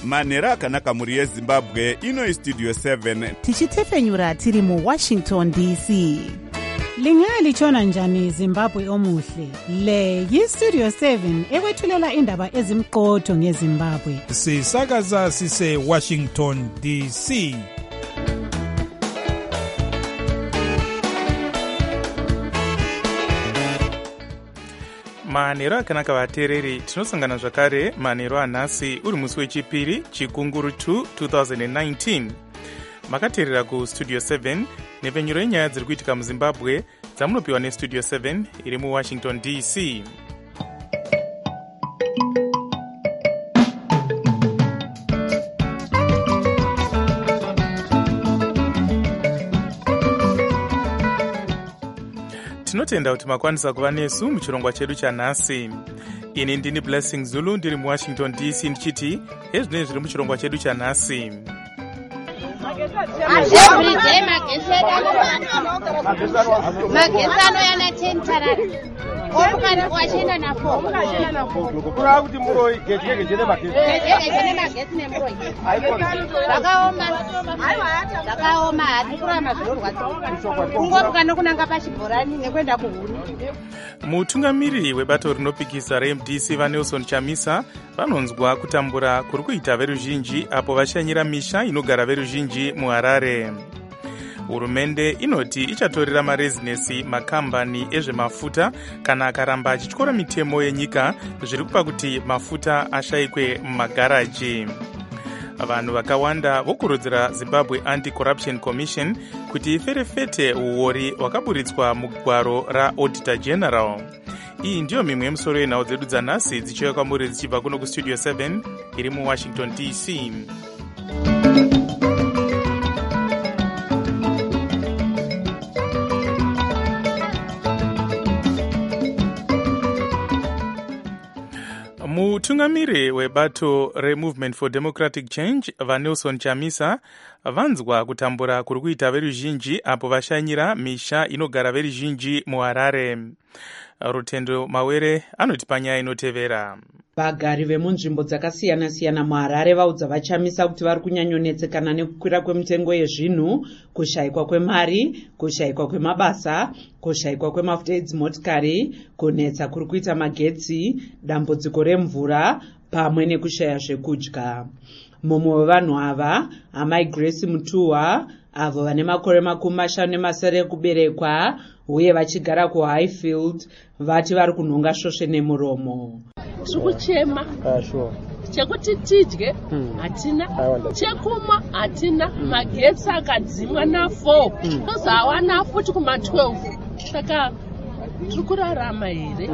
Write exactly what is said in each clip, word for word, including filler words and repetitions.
manhero akanaka mhuri yezimbabwe. Ino istudio seven tichitefenyura tiri muwashington D C. Lingalitshona njani Zimbabwe omuhle? Le yistudio seven ekwethulela indaba ezimqotho ngeZimbabwe. Sisakaza sise Washington D C. Manhero akanaka vateereri, tinosangana zvakare manhero anhasi uri musi wechipiri chikunguru two twenty nineteen. Makateerera kustudio seven nepfenyuro yenyaya dziri kuitika muZimbabwe dzamunopiwa nestudio seven iri muWashington D C. Tinotenda kuti makwanisa kuva nesu muchirongwa chedu chanhasi. Ini ndini Blessing Zulu ndiri muWashington D C ndichiti ezvinenge zviri muchirongwa chedu chanhasi. Magesano yana ten tarari. Omukana wachenda na four. Kura kuti muroi gete gete ne magesi. Gete gete ne magesi ne muroi. Vakaoma. Vakaoma hati kurama zvinorwadza. Kungoruka nokunanga pachibhorani nekwenda kuhuni. Mutungamiri webato rinopikisa reM D C vaNelson Chamisa vanonzwa kutambura kuri kuita veruzhinji apo vashanyira misha inogara veruzhinji muHarare. Hurumende inoti ichatorera marezinesi makambani ezvemafuta kana akaramba achityora mitemo yenyika zviri kupa kuti mafuta ashayikwe mumagaraji. Vanhu vakawanda vokurudzira Zimbabwe Anti-Corruption Commission kuti iferefete uori hwakaburitswa mugwaro raAuditor General. Iyi ndiyo mimwe yemusoro yenhau dzedu dzanhasi dzichiuya kwamuri dzichibva kuno kustudio seven iri muWashington D C. Mutungamiri webato reMovement for Democratic Change vaNelson Chamisa vanzwa kutambura kuri kuita veruzhinji apo vashanyira misha inogara veruzhinji muHarare. Rutendo Mawere anoti panyaya inotevera. Vagari vemunzvimbo dzakasiyana-siyana muHarare vaudza vaChamisa kuti vari kunyanyonetsekana nekukwira kwemitengo yezvinhu, kushayikwa kwemari, kushayikwa kwemabasa, kushayikwa kwemafuta edzimotikari, kunetsa kuri kuita magetsi, dambudziko remvura pamwe nekushaya zvekudya. Mumwe wevanhu ava, amai Grace Mutuwa, avo vane makore makumi mashanu nemasere ekuberekwa uye vachigara kuHighfield, vati vari kunhonga svosve nemuromo. Tikuchema chekuti tidye hatina, chekumwa hatina, magetsi akadzimwa na four tozawana futi kuma twelve. Saka tiri kurarama here?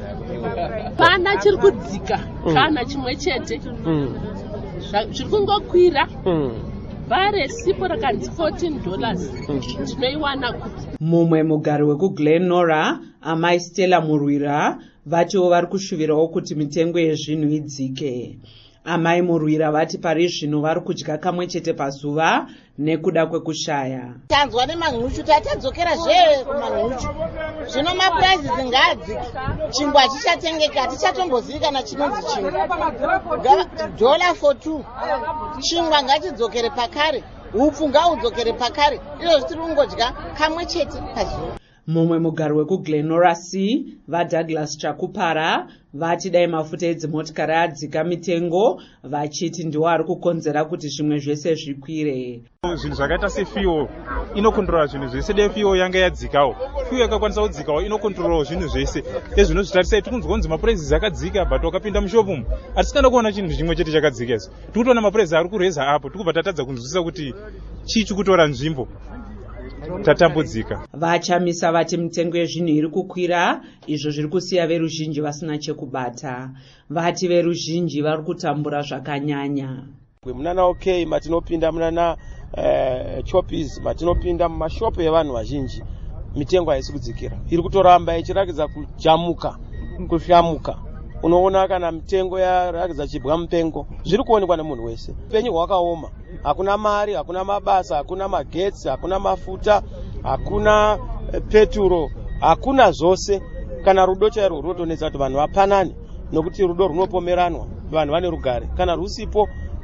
Pana chiri kudzika kana chimwe chete zviri kungokwira. Bare sipo rakanzi fourteen dollars tinoiwana kuti. Mumwe mugari wekuGlenora, amai Stella Murwira, vatiwo vari kushuvirawo kuti mitengo yezvinhu idzike. Amai Murwira vati pari zvino vari kudya kamwe chete pazuva nekuda kwekushaya. Tanzwa nemang'uchu tatadzokera zve kumang'uchu. Zvino mapuraizi ngadzike. Chingwa chichatengeka tichatombozivi kana chinonzi chingwa. Dollar for two. Chingwa ngachidzokere pakare. Upfu ngaudzokere pakare. Izvo tiri kungodya kamwe chete pazuva. Mumwe mugari wekuGlenora C, vaDouglas Chakupara, vati dai mafuta edzimotikari adzika mitengo, vachiti ndiwo ari kukonzera kuti zvimwe zvese zvikwire. Zvinhu zvakaita sefuel inokontrola zvinhu zvese. Dai fuel yanga yadzikawo, fuel yakakwanisa kudzikawo inokontrola zvinhu zvese. Ezvinozvitarisa tikunzwa kunzi mapuraizi akadzika, but wakapinda mushopu umu hatisingada kuona chinhu chimwe chete chakadzika. Izvo tikutoona mapuraizi ari kureza apo, tikubva tatadza kunzwisisa kuti chii chikutora nzvimbo. Tatambudzika. VaChamisa vati mitengo yezvinhu iri kukwira, izvo zviri kusiya veruzhinji vasina chekubata. Vati veruzhinji vari kutambura zvakanyanya. Munana OK matinopinda munana uh, Choppies matinopinda mumashopu evanhu vazhinji, mitengo haisi kudzikira, iri kutoramba ichirakidza kujamuka, kushamuka. Unoona kana mitengo yarakidza chibwa mupengo zviri kuonekwa nemunhu wese. Upenyu hwakaoma, hakuna mari, hakuna mabasa, hakuna magetsi, hakuna mafuta, hakuna peturo, hakuna zvose. Kana rudo chairwo runotonetsa kuti vanhu vapanane, nokuti rudo runopomeranwa, vanhu vane rugare. Kana rusipo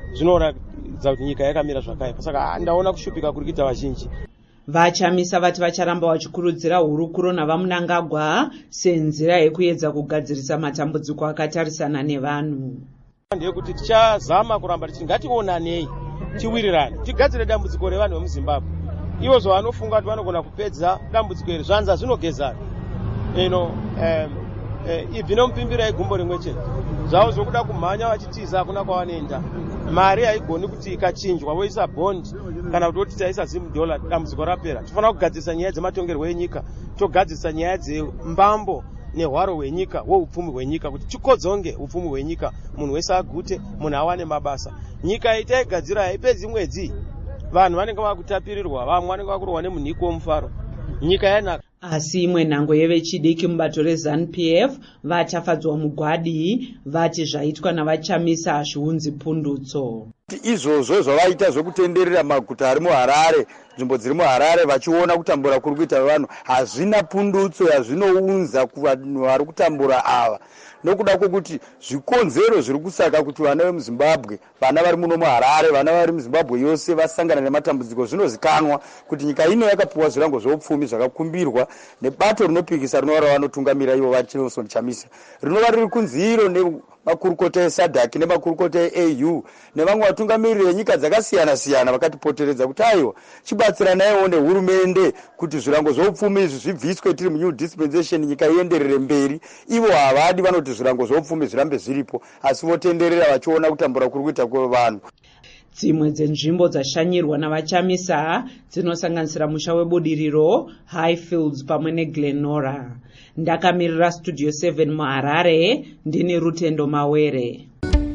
zvinoratidza kuti nyika yakamira zvakaipa. Saka ndaona kushupika kuri kuita vazhinji. Vachamisa vati vacharamba vachikurudzira hurukuro navamunangagwa senzira yekuedza kugadzirisa matambudziko akatarisana nevanhu. Ndeyekuti tichazama kuramba tichiti ngationanei tiwirirane tigadzire dambudziko revanhu vemuZimbabwe. Ivo zvavanofunga kuti vanogona kupedza dambudziko iri zvanza zvinogezana. Eno ibvi nomupimbira igumbo rimwe chete. Zvavo zvokuda kumhanya vachitiza hakuna kwavanoenda. Mari haigoni kuti ikachinjwa voisa bond kana kuti voti taisa zim dollar dambudziko rapera. Tofanira kugadzirisa nyaya dzematongerwo enyika, togadzirisa nyaya dzembambo nehwaro hwenyika hweupfumi hwenyika kuti tikodzonge upfumi hwenyika, munhu wese agute, munhu awane mabasa. Nyika itaigadzira haipedzi mwedzi vanhu vanenge vakutapirirwa, vamwe vanenge vakurwa nemunhiko womufaro. Nyika yanaka. Asi imwe nhango yevechidiki mubato reZANU P F vachafadzwa mugwadi vati zvaitwa navachamisa hazviunzi pundutso. Izvozvo zvavaita zvokutenderera maguta ari muHarare, nzvimbo dziri muHarare vachiona kutambura kuri kuita vanhu hazvina pundutso yazvinounza kuvanhu vari kutambura ava. Nokuda kwokuti zvikonzero zviri kusaka kuti vana vemuZimbabwe, vana vari muno muHarare, vana vari muZimbabwe yose vasangana nematambudziko zvinozikanwa kuti nyika ino yakapiwa zvirango zveupfumi zvakakumbirwa nebato rinopikisa rinova ravanotungamira ivo vaChelson Chamisa. Rinova riri kunziro nemakurukota eSADC nemakurukota eA U nevamwe vatungamiriri venyika dzakasiyana siyana vakatipoteredza kuti aiwa chibatsiranaiwo nehurumende kuti zvirango zveupfumi izvi zvibviswe tiri muNew Dispensation nyika ienderere mberi. Ivo havadi, vanoti zvirango zveupfumi zvirambe zviripo, asi votenderera vachiona kutambura kuri kuita kwevanhu. Dzimwe dzenzvimbo dzashanyirwa navachamisa dzinosanganisira musha webudiriro, Highfields pamwe neGlenora. Ndakamirira Studio seven muHarare, ndini Rutendo Mawere.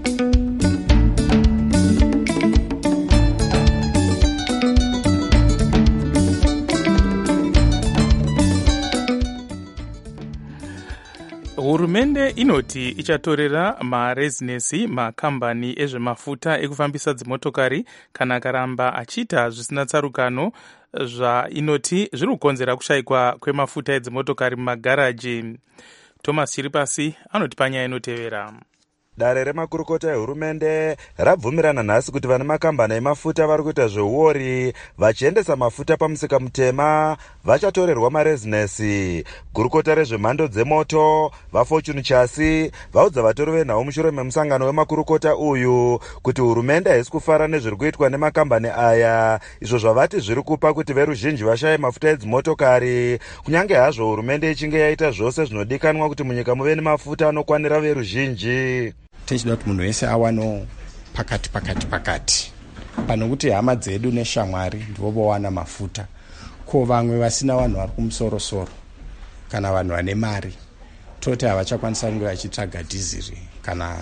Hurumende inoti ichatorera marezinesi makambani ezvemafuta ekufambisa dzimotokari kana akaramba achiita zvisina tsarukano zvainoti zviri kukonzera kushayikwa kwemafuta edzimotokari mumagaraji. Thomas Chiripasi anoti panyaya inotevera. Dare remakurukota ehurumende rabvumirana nhasi kuti vana makambani emafuta vari kuita zveuori vachiendesa mafuta pamusika mutema vachatorerwa marezinesi. Gurukota rezvemhando dzemoto vaFortune Chasi vaudza vatori venhau mushure memusangano wemakurukota uyu kuti hurumende haisi kufara nezviri kuitwa nemakambani aya, izvo zvavati zviri kupa kuti veruzhinji vashaye mafuta edzimotokari, kunyange hazvo hurumende ichinge yaita zvose zvinodikanwa kuti munyika muve nemafuta anokwanira veruzhinji. Tichida kuti munhu wese awano pakati pakati pakati pano kuti hama dzedu neshamwari ndivo vowana mafuta, ko vamwe vasina vanhu vari kumusorosoro kana vanhu vane mari toti havachakwanisa kunge vachitsvaga dhiziri kana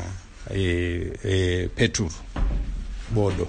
e, e, peturu bodo.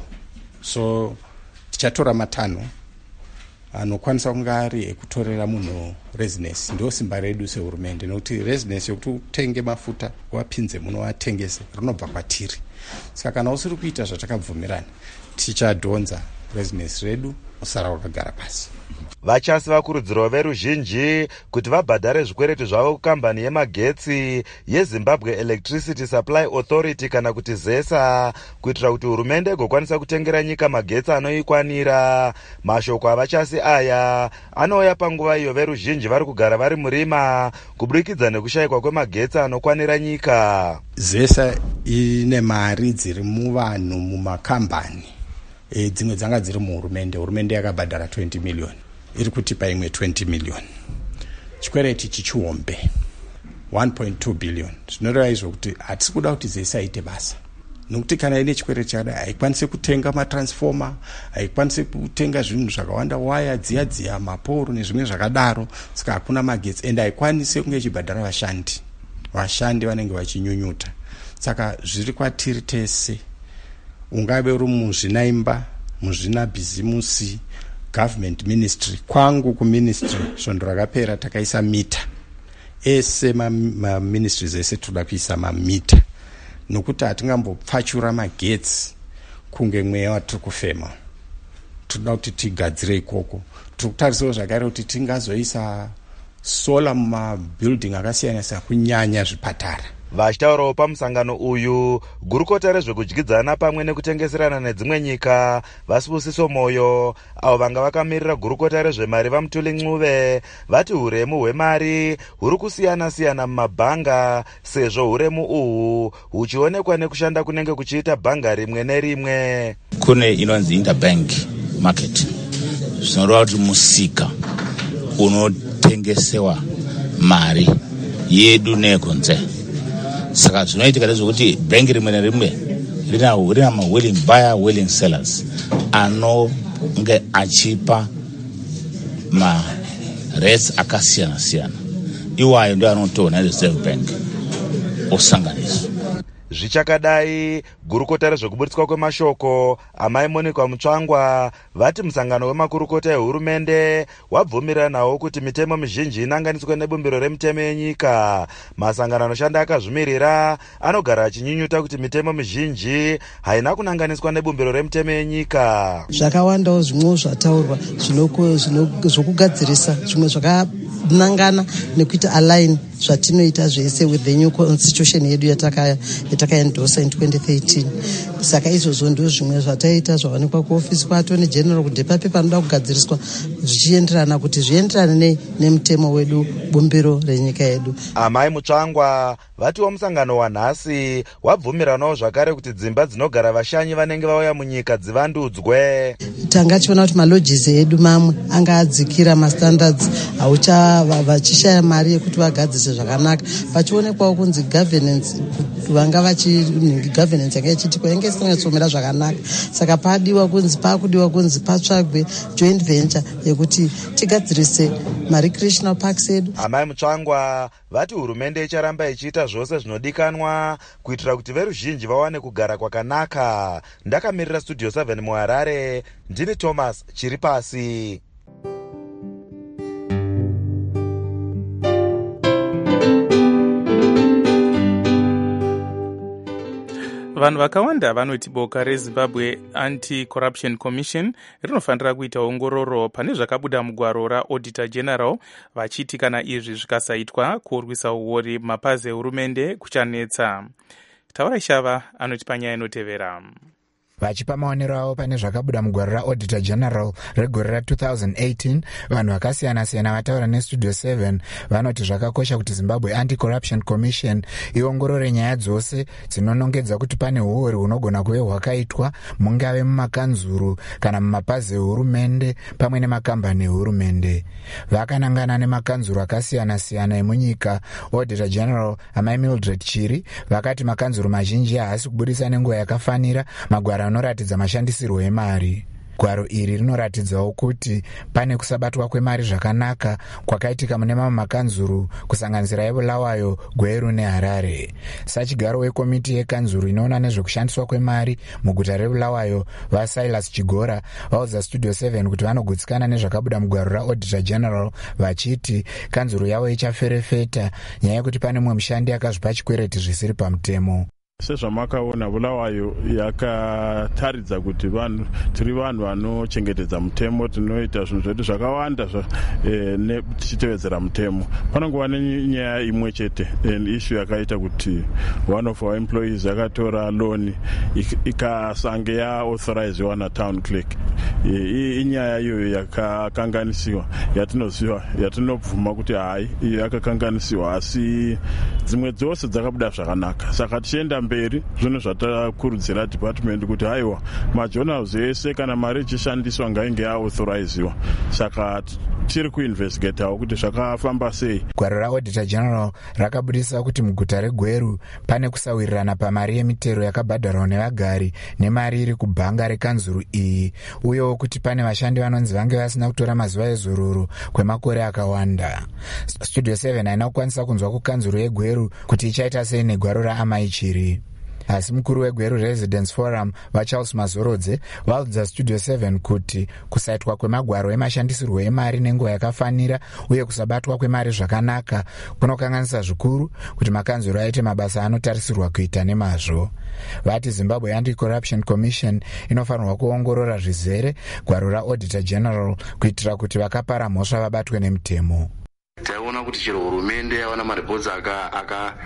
So tichatora matanho anokwanisa kunge ari ekutorera munhu rezinesi. Ndo simba redu sehurumende, nokuti rezinesi yokuti utenge mafuta wapinze muno watengese rinobva kwatiri. Saka kana usiri kuita zvatakabvumirana tichadhonza rezinesi redu usara wakagara pasi. Vachasi vakurudzirawo veruzhinji kuti vabhadhare zvikwereti zvavo kukambani yemagetsi yeZimbabwe Electricity Supply Authority kana kuti ZESA kuitira kuti hurumende igokwanisa kutengera nyika magetsi anoikwanira. Mashoko avachasi aya anouya panguva iyo veruzhinji vari kugara vari murima kuburikidza nekushayikwa kwemagetsi anokwanira nyika. ZESA ine mari dziri muvanhu mumakambani, e, dzimwe dzanga dziri muhurumende. Hurumende yakabhadhara twenty million, iri kutipa imwe twenty million. Chikwereti chichihombe one point two billion. Zvinoreva izvo kuti hatisi kuda kuti ZESA ite basa, nokuti kana ine chikwereti chakadai haikwanisi kutenga matransformer, haikwanisi kutenga zvinhu zvakawanda, waya dziya dziya, maporo nezvimwe zvakadaro. Saka hakuna magetsi ende haikwanisi kunge ichibhadhara vashandi. Vashandi vanenge vachinyunyuta. Saka zviri kwatiri tese, ungave uri muzvinaimba, muzvina bhizimusi, government ministry, kwangu kuministry svondo rakapera takaisa mita ese maministries ese toda kuisa mamita, nokuti hatingambopfachura magetsi kunge mweya watiri kufema. Toda kuti tigadzire ikoko. Tiri kutarisawo zvakare kuti tingazoisa sola mumabuilding akasiyana siyana, kunyanya zvipatara. Vachitaurawo pamusangano uyu, gurukota rezvekudyidzana pamwe nekutengeserana nedzimwe nyika vaSibusiso Moyo, avo vanga vakamirira gurukota rezvemari vaMutuli Ncube, vati huremu hwemari huri kusiyana-siyana mumabhanga, sezvo huremu uhu huchionekwa nekushanda kunenge kuchiita bhanga rimwe nerimwe. Kune inonzi interbank market, zvinoreva kuti musika unotengesewa mari yedu nekunze. Saka zvinoitika ndezvekuti bhengi rimwe nerimwe rina rina ma willing buyer willing sellers anonge achipa ma rates akasiyana siyana. Iwayo ndio anotoona reserve bank osanganiswa. Zvichakadai, gurukota rezvekuburitswa kwemashoko amai Monica Mutsvangwa vati musangano wemakurukota ehurumende wabvumiranawo kuti mitemo mizhinji inanganiswe nebumbiro remitemo yenyika. Masangano anoshanda akazvimirira anogara achinyunyuta kuti mitemo mizhinji haina kunanganiswa nebumbiro remitemo yenyika. Zvakawandawo zvimwe zvataurwa zvokugadzirisa zvimwe zvakanangana nekuita align zvatinoita zvese with the new constitution yedu yatakaendosa in twenty thirteen. Saka izvozvo ndio zvimwe zvataita zvawanikwa kuofisi kwaatoni general kudepape panoda kugadziriswa zvichienderana kuti zvienderane nemutemo wedu bumbiro renyika yedu. Amai Mutsvangwa vatiwo musangano wanhasi wabvumiranawo zvakare kuti dzimba dzinogara vashanyi vanenge vauya munyika dzivandudzwe. Tanga chiona kuti malodges edu mamwe anga adzikira mastandards aucha vachishaya mari yekuti vagadzise zvakanaka. Pachionekwawo kunzi governance vanga vachi governance yanga ichiti kwenge isingatsomera zvakanaka. Saka padiwa kunzi pakudiwa kunzi patsvagwe joint venture yekuti tigadzirise ma-recreational parks edu. Amai Mutsvangwa vati hurumende icharamba ichiita zvose zvinodikanwa kuitira kuti veruzhinji vawane kugara kwakanaka. Ndakamirira Studio seven muHarare, ndini Thomas Chiripasi. Vanhu vakawanda vanoti boka reZimbabwe Anti-Corruption Commission rinofanira kuita ongororo pane zvakabuda mugwaro raAuditor General, vachiti kana izvi zvikasaitwa kurwisa uori mapazi ehurumende kuchanetsa. Taura Shava anoti panyaya inotevera. Vachipa maonero avo pane zvakabuda mugwaro raAuditor General regore ra two thousand eighteen, vanhu vakasiyana-siyana vataura neStudio seven vanoti zvakakosha kuti Zimbabwe Anti-Corruption Commission iongorore nyaya dzose dzinonongedza kuti pane uori hunogona kuve hwakaitwa mungave mumakanzuru kana mumapazi ehurumende pamwe nemakambani ehurumende. Vakanangana nemakanzuru akasiyana-siyana emunyika. Auditor General amai Mildred Chiri vakati makanzuru mazhinji haasi kubudisa nenguva yakafanira magwaro anoratidza mashandisirwo emari. Gwaro iri rinoratidzawo kuti pane kusabatwa kwemari zvakanaka kwakaitika mune mamwe makanzuru kusanganisira eBulawayo, Gweru neHarare. Sachigaro wekomiti yekanzuru inoona nezvekushandiswa kwemari muguta reBulawayo vaSilas Chigora vaudza Studio seven kuti vanogutsikana nezvakabuda mugwaro raAuditor General vachiti kanzuru yavo ichaferefeta nyaya yekuti pane mumwe mushandi akazvipa chikwereti zvisiri pamutemo. Sezvamakaona Bulawayo yakataridza kuti vanhu tiri vanhu vanochengetedza mutemo, tinoita zvinhu zvedu zvakawanda e, tichitevedzera mutemo. Panongova nenyaya imwe chete issue yakaita kuti one of our employees akatora loan ikasange yaauthorizewa natown clerk. E, inyaya iyoyo yakakanganisiwa yatinoziva yatinobvuma kuti hai iyo yakakanganisiwa, asi dzimwe dzose dzakabuda zvakanaka. Saka tichienda mberi zvino zvatakurudzira department kuti haiwa majournals ese kana mari ichishandiswa ngainge yaauthorizewa. Saka tiri kuinvestigatewo kuti zvakafamba sei. Gwaro raAuditor General rakabudisa kuti muguta reGweru pane kusawirirana pamari yemitero yakabhadharwa nevagari nemari iri kubhanga rekanzuru iyi, uyewo kuti pane vashandi vanonzi vange vasina kutora mazuva ezororo kwemakore akawanda. Studio seven haina kukwanisa kunzwa kukanzuru yeGweru kuti ichaita sei negwaro raamai Chiri. Asi mukuru weGweru Residence Forum vaCharles Mazorodze vaudza Studio seven kuti kusaitwa kwemagwaro emashandisirwo emari nenguva yakafanira uye kusabatwa kwemari zvakanaka kunokanganisa zvikuru kuti makanzuro aite mabasa anotarisirwa kuita nemazvo. Vati Zimbabwe Anti-Corruption Commission inofanirwa kuongorora zvizere gwaro raAuditor General kuitira kuti vakapara mhosva vabatwe nemutemo. Taiona kuti chero hurumende yawana maripotsi aka aka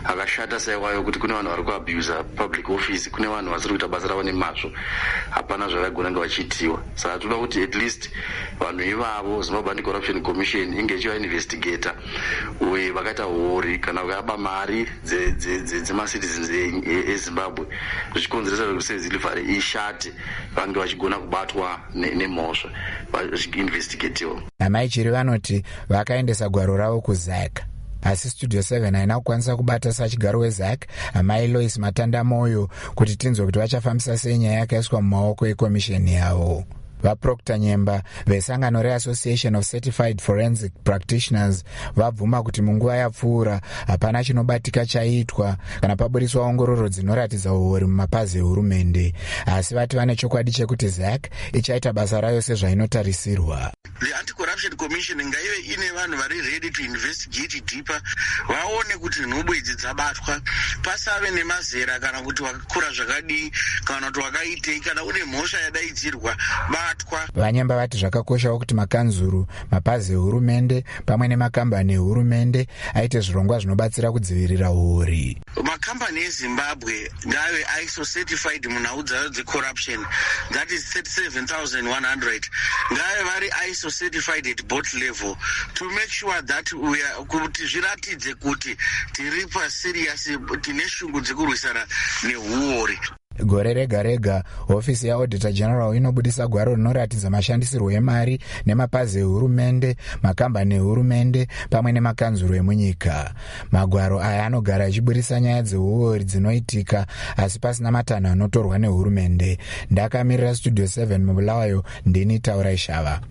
akashata saiwayo kuti kune vanhu vari kuabusa public office, kune vanhu vasiri kuita basa ravo nemazvo, hapana zvavagona kunge vachiitiwa. Saka toda kuti at least vanhu ivavo Zimbabwe Anti-Corruption Commission inge ichivainvestigata uye vakaita hori kana vakaba mari dzemacitizens eZimbabwe zvichikonzeresa kuti service delivery ishate, vange vachigona kubatwa nemhosva vachiinvestigatiwa. Amai chiri vanoti vakaendesa gwaro ravo kuZAC, asi Studio seven haina kukwanisa kubata sachigaro weZAC amai Lois Matanda Moyo kuti tinzwe kuti vachafambisa sei nyaya yakaiswa mumaoko ekomisheni yavo. VaProctor Nyemba vesangano reAssociation of Certified Forensic Practitioners vabvuma kuti munguva yapfuura hapana chinobatika chaitwa kana paburiswa ongororo dzinoratidza uori mumapazi ehurumende, asi vati vane chokwadi chekuti ZAC ichaita basa rayo sezvainotarisirwa. The Anti-Corruption Commission ngaive ine vanhu vari ready to investigate deeper, vaone kuti nhubu idzi dzabatwa, pasave nemazera kana kuti wakakura zvakadii kana kuti wakaitei kana une mhosva yadaidzirwa batwa. Vanyemba vati zvakakoshawo kuti makanzuru, mapazi ehurumende pamwe nemakambani ehurumende aite zvirongwa zvinobatsira kudzivirira uori. Makambani eZimbabwe ngave I S O certified munhau dzayo dzecorruption, that is thirty-seven thousand one hundred, ngave vari I S O certified at both level to make sure that we are kuti zviratidze kuti tiri pa serious, tine shungu dzekurwisana nehuori. Gore rega rega hofisi yaAuditor General inobudisa gwaro rinoratidza mashandisirwo emari nemapazi ehurumende, makambani ehurumende pamwe nemakanzuro emunyika. Magwaro aya anogara achiburisa nyaya dzeuori dzinoitika asi pasina matanho anotorwa nehurumende. Ndakamirira Studio seven mubulawayo, ndini Taurai Shava.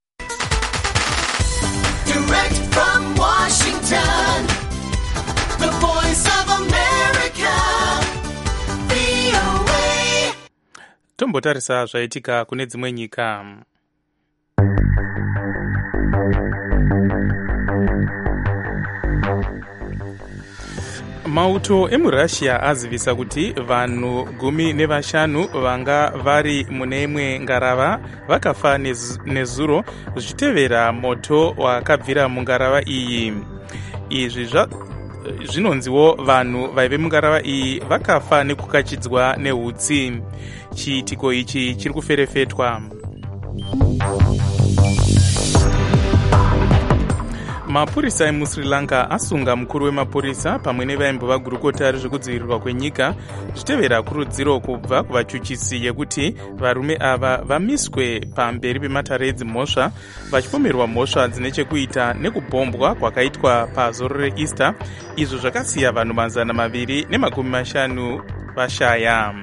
Direct from Washington, the voice of America. Tombotarisa zvaitika kune dzimwe nyika. Mauto emuRussia azivisa kuti vanhu gumi nevashanu vanga vari mune imwe ngarava vakafa nezuro zvichitevera moto wakabvira mungarava iyi. Izvi zvinonziwo vanhu vaive mungarava iyi vakafa nekukachidzwa nehutsi. Chiitiko ichi chiri kuferefetwa. Mapurisa emuSri Lanka asunga mukuru wemapurisa pamwe nevaimbova gurukota rezvekudzivirirwa kwenyika zvichitevera kurudziro kubva kuvachuchisi yekuti varume ava vamiswe pamberi pematare edzimhosva vachipomerwa mhosva dzine chekuita nekubhombwa kwakaitwa pazoro reEaster, izvo zvakasiya vanhu mazana maviri nemakumi mashanu vashaya.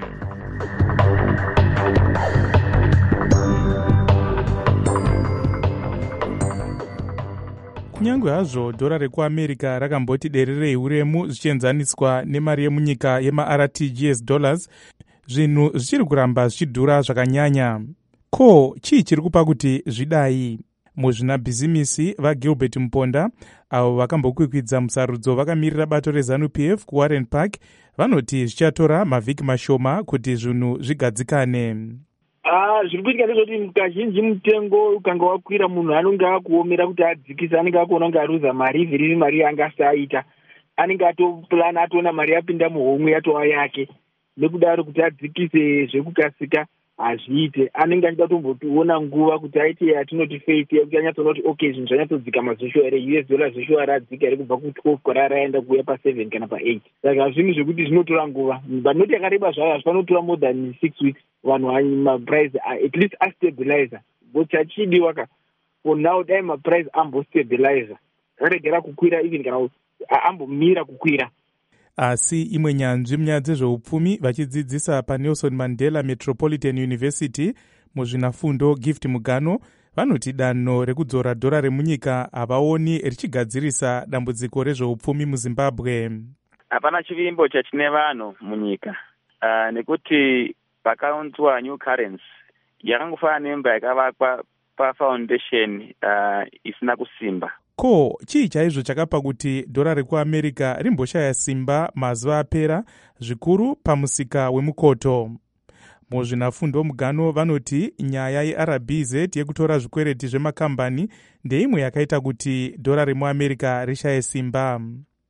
Kunyange hazvo dhora rekuAmerica rakamboti dererei uremu zvichienzaniswa nemari yemunyika yemaR T G S dollars, zvinhu zvichiri kuramba zvichidhura zvakanyanya. Ko chii chiri kupa kuti zvidai? Muzvinabhizimisi vaGilbert Mponda avo vakambokwikwidza musarudzo vakamirira bato reZANU P F kuWarren Park vanoti zvichatora mavhiki mashoma kuti zvinhu zvigadzikane. Ah, zviri kuitika ndezvoti kazhinji mutengo ukanga wakwira, munhu anenge akuomera kuti adzikise, anenge akuona kunge aruza mari ivhiri mari yanga asaita, anenge atopulana atoona mari yapinda muhomwe yatova yake, nekudaro kuti adzikise zvekukasika hazviite. Anenge achida kutomboona nguva kuti aite yatinoti faith yekuti anyatsoona kuti okay zvinhu zvanyatsodzika mazisho here, U S dollar zisho radzika here kubva ku12 kora raenda kuuya pa7 kana pa8. Saka zvinhu zvekuti zvinotora nguva, but not yakareba zvayo, hazvanotora more than six weeks vanhu maprice at least astabilizer. But chachidiwa ka for now dai maprice ambostabilizer, aregera kukwira even kana ambomira kukwira. Asi imwe nyanzvi munyaya dzezveupfumi vachidzidzisa paNelson Mandela Metropolitan University muzvinafundo Gift Mugano vanoti danho rekudzora dhora remunyika havaoni richigadzirisa dambudziko rezveupfumi muZimbabwe. Hapana chivimbo chatine vanhu munyika uh, nekuti pakaunzwa new currency yakangofanana nemba yakavakwa pafoundation uh, isina kusimba. Ko chii chaizvo chakapa kuti dhora rekuAmerica rimboshaya simba mazuva apera, zvikuru pamusika wemukoto? Muzvinafundo Mugano vanoti nyaya yeR B Z yekutora zvikwereti zvemakambani ndeimwe yakaita kuti dhora remuAmerica rishaye simba.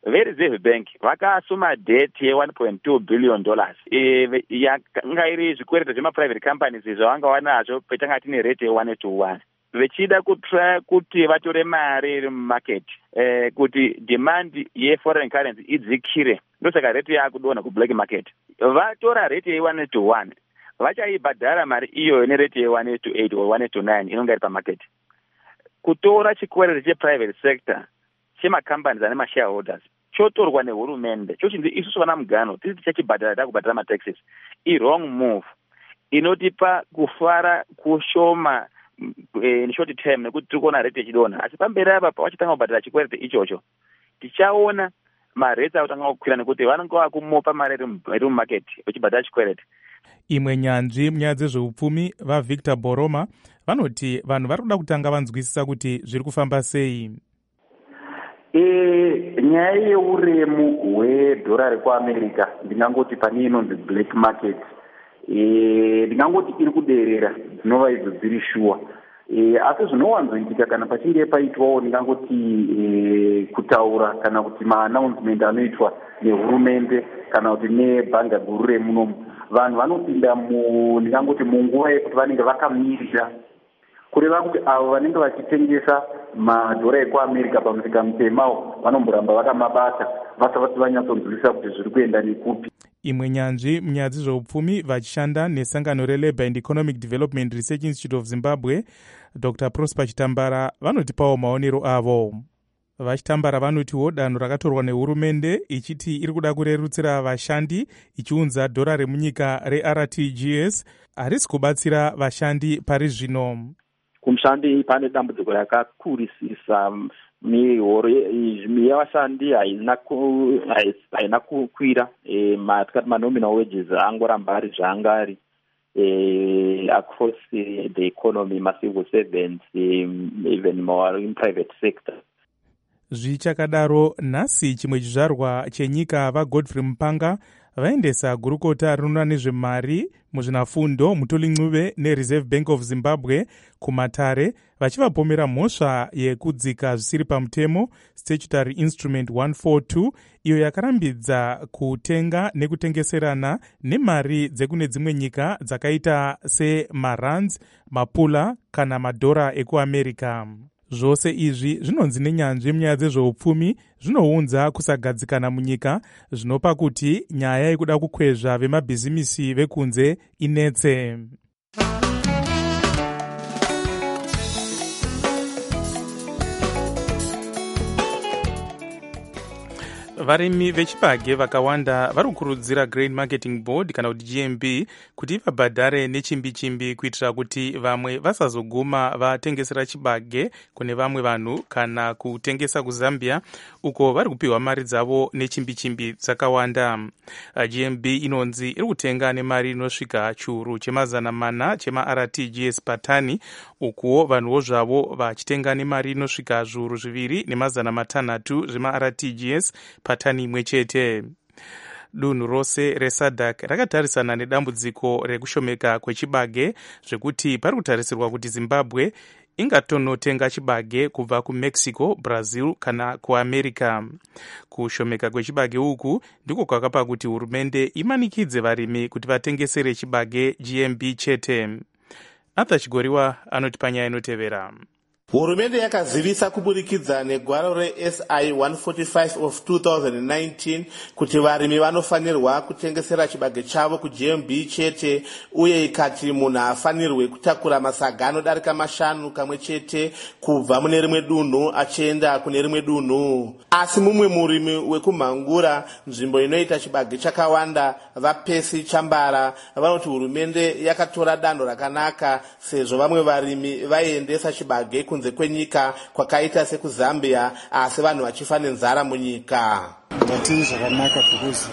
vereserve bank vakasuma debt ye one point two billion dollars yanga iri zvikwereto zvemaprivate companies zvavanga wanazvo petanga tine rate ye one to one vechida kutrya kuti vatore mari iri mumarket eh, kuti demand yeforeign currency idzikire ndosaka rate yakudonha kublack market. Vatora rate ye one to one vachaibhadhara mari iyoyo nerate ye one to eight or one to nine inonga iri pamarket. Kutora chikwereto cheprivate sector chemacompanies ane mashareholders chotorwa nehurumende chochinzi isusu vana mugano tisi tichachibhadhara takubhadhara mataxes i-wrong move inotipa kufara kushoma in short term nekuti tiri kuona rate ichidonha, asi pamberi apa pawachitanga kubhadhara chikwerete ichocho tichaona marate akutanga kukwira nekuti vanenge vakumupa mari iri mumarket vachibhadhara chikwerete. Imwe nyanzvi munyaya dzezveupfumi vaVictor Boroma vanoti vanhu vari kuda kutanga vanzwisisa kuti zviri kufamba sei. E, nyaya yeuremu hwedhora rekuamerica ndingangoti pane inonzi black market e, ndingangoti iri kuderera dzinova idzo dziri shuwa e, asi zvinowanzoitika kana pachinge paitwawo ndingangoti e, kutaura kana kuti maannouncement anoitwa nehurumende kana kuti nebhanga guru remunomu vanhu vanopinda mu ndingangoti munguva yekuti vanenge vakamirira kureva kuti avo vanenge vachitengesa madhora ekuamerica pamusika mutemawo vanomboramba vakamabata vasavati vanyatsonzwisisa kuti zviri kuenda nekupi. Imwe nyanzvi munyaya dzezveupfumi vachishanda nesangano reLabour and Economic Development Research Institute of Zimbabwe Doctor Prosper Chitambara vanotipawo maonero avo. Vachitambara vanotiwo danho rakatorwa nehurumende ichiti iri kuda kurerutsira vashandi ichiunza dhora remunyika reR T G S harisi kubatsira vashandi pari zvino. Kumshandi pane dambudziko rakakurisisa mihoro yevashandi haina haina kukwira matikati manominal wages angoramba ari zvanga ari across the economy, macivil servants, even more in private sector. Zvichakadaro nhasi chimwe chizvarwa chenyika vaGodfrey Mupanga vaendesa gurukota rinoona nezvemari muzvinafundo Mutoli Ncube neReserve Bank of Zimbabwe kumatare vachivapomera mhosva yekudzika zvisiri pamutemo Statutory Instrument one forty-two iyo yakarambidza kutenga nekutengeserana nemari dzekune dzimwe nyika dzakaita semarands, mapula kana madhora ekuAmerica. Zvose izvi zvinonzi nenyanzvi munyaya dzezveupfumi zvinounza kusagadzikana munyika zvinopa kuti nyaya yekuda kukwezva vemabhizimisi vekunze inetse. Varimi vechibage vakawanda vari kukurudzira Grain Marketing Board kana kuti G M B kuti vabhadhare nechimbi chimbi kuitira kuti vamwe vasazoguma vatengesera chibage kune vamwe vanhu kana kutengesa kuZambia uko vari kupiwa mari dzavo nechimbi chimbi dzakawanda. G M B inonzi iri kutenga nemari inosvika chiuru chemazana mana chemaR T G S patani ukuwo vanhuwo zvavo vachitenga nemari inosvika zviuru zviviri nemazana matanhatu zvemaR T G S patani imwe chete. Dunhu rose reSADC rakatarisana nedambudziko rekushomeka kwechibage zvekuti pari kutarisirwa kuti Zimbabwe ingatonotenga chibage kubva kuMexico, Brazil kana kuAmerica. Kushomeka kwechibage uku ndiko kwakapa kuti hurumende imanikidze varimi kuti vatengesere chibage G M B chete. Arthur Chigoriwa anoti panyaya inotevera. Hurumende yakazivisa kuburikidza negwaro reS I one forty-five of two thousand nineteen kuti varimi vanofanirwa kutengesera chibage chavo kuG M B chete uye ikati munhu afanirwe kutakura masaga anodarika mashanu kamwe chete kubva mune rimwe dunhu achienda kune rimwe dunhu. Asi mumwe murimi wekumhangura nzvimbo inoita chibage chakawanda vaPesi Chambara vanoti hurumende yakatora danho rakanaka sezvo vamwe varimi vaiendesa chibage kunze kwenyika kwakaita sekuZambia asi vanhu vachifa nenzara munyika. Ndatiri zvakanaka because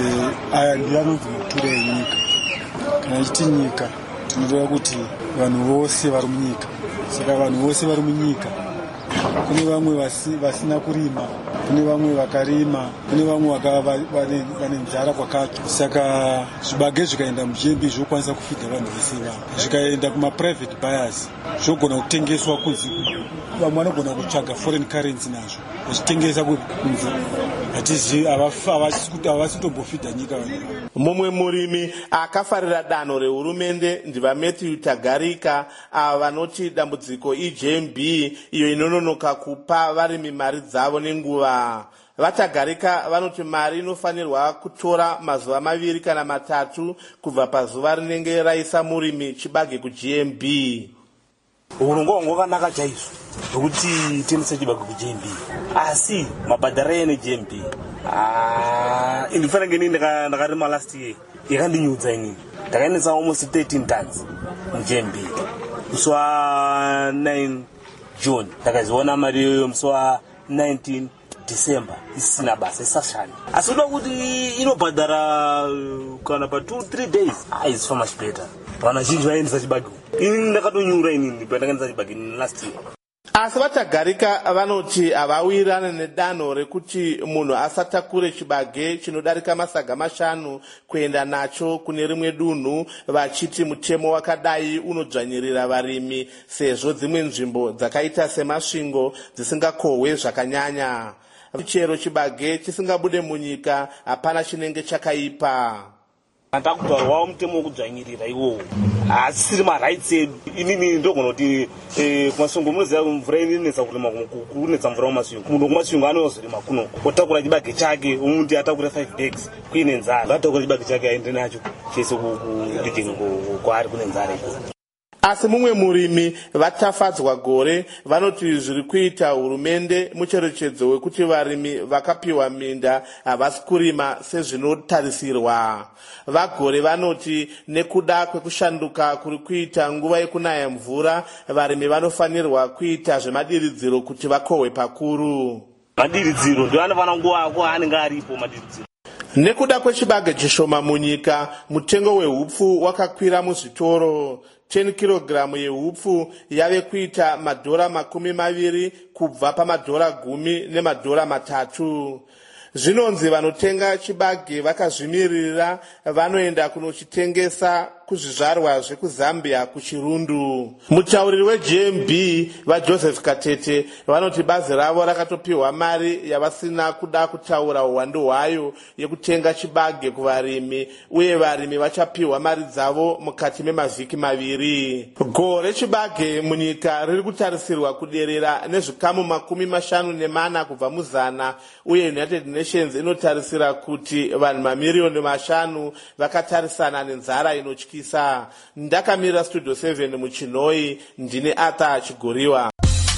aya ndiyo anonzi matura enyika. Kana chiti nyika tinoreva kuti vanhu vose vari munyika. Saka vanhu vose vari munyika. Kune vamwe vasina kurima, kune vamwe vakarima, kune vamwe vane nzara kwakacho. Saka zvibage zvikaenda muG M B zvinokwanisa kufidha vanhu vese vavo. Zvikaenda kumaprivate buyers zvogona kutengeswa kunzi vamwe vanogona kutsvaga foreign currency nazvo vachitengesa kunze hatizivi havasi kuti havasi kutombofidha nyika. Mumwe murimi akafarira danho rehurumende ndiva Matthew Tagarika, ava vanoti dambudziko i J M B iyo inononoka kupa varimi mari dzavo nenguva. Vatagarika vanoti mari inofanirwa kutora mazuva maviri kana matatu kubva pazuva rinenge raisa murimi chibage ku G M B. Urungo wangu wakanaka chaizvo zvokuti tendese chibage ku G M B, asi mabhadharo ene G M B ah indifana ngeni ndakarima last year yakandinyudza inini, ndakaendesa almost thirteen tons mu G M B. Musi wa nine June ndakaziona mari iyoyo, musi wa nineteen December isina basa isashani, asi uda kuti inobhadhara kana pa two three days. Ah, it's so much better. Vana zhinji vaendesa chibage, ini ndakatonyura inini pandakaendesa chibage last year. Asi Vatagarika vanoti havawirirana nedanho rekuti munhu asatakure chibage chinodarika masaga mashanu kuenda nacho kune rimwe dunhu, vachiti mutemo wakadai unodzvanyirira varimi sezvo dzimwe nzvimbo dzakaita semasvingo dzisingakohwe zvakanyanya. Chero chibage chisingabude munyika hapana chinenge chakaipa. Ndakutaurwawo mutemo wekudzvanyirira iwowo asiri marights edu. Inini ndogona kuti kumasvingo munoziva mvura inonetsa kurima, kunetsa mvura mumasvingo, munhu kumasvingo anozorima kunoko otakura chibage chake, umuti atakure five bags kuine nzara, atakura chibage chake aende nacho chese kudidingi kwaari kune nzara iko. Asi mumwe murimi vatafadzwa gore vanoti zviri kuita hurumende mucherechedzo wekuti varimi vakapiwa minda havasi kurima sezvinotarisirwa. Vagore vanoti nekuda kwekushanduka kuri kuita nguva yekunaya mvura, varimi vanofanirwa kuita zvemadiridziro kuti vakohwe pakuru. Madiridziro ndio anofanira nguva kwa anenge aripo madiridziro. Nekuda kwechibage chishoma munyika, mutengo wehupfu wakakwira muzvitoro. ten kilogiramu yehupfu yave kuita madhora makumi maviri kubva pamadhora gumi nemadhora matatu. Zvinonzi vanotenga chibage vakazvimirira vanoenda kunochitengesa kuzvizvarwa zvekuzambia kuchirundu. Mutauriri weG M B vaJoseph Katete vanoti bazi ravo rakatopiwa mari yavasina kuda kutaura uwandu hwayo yekutenga chibage kuvarimi, uye varimi vachapiwa mari dzavo mukati memavhiki maviri. Gore chibage munyika riri kutarisirwa kuderera nezvikamu makumi mashanu nemana kubva muzana, uye United Nations inotarisira kuti vanhu mamiriyoni mashanu vakatarisana nenzara inotyisa. Ndakamira Studio seven muChinoi, ndine Arthur Chigoriwa.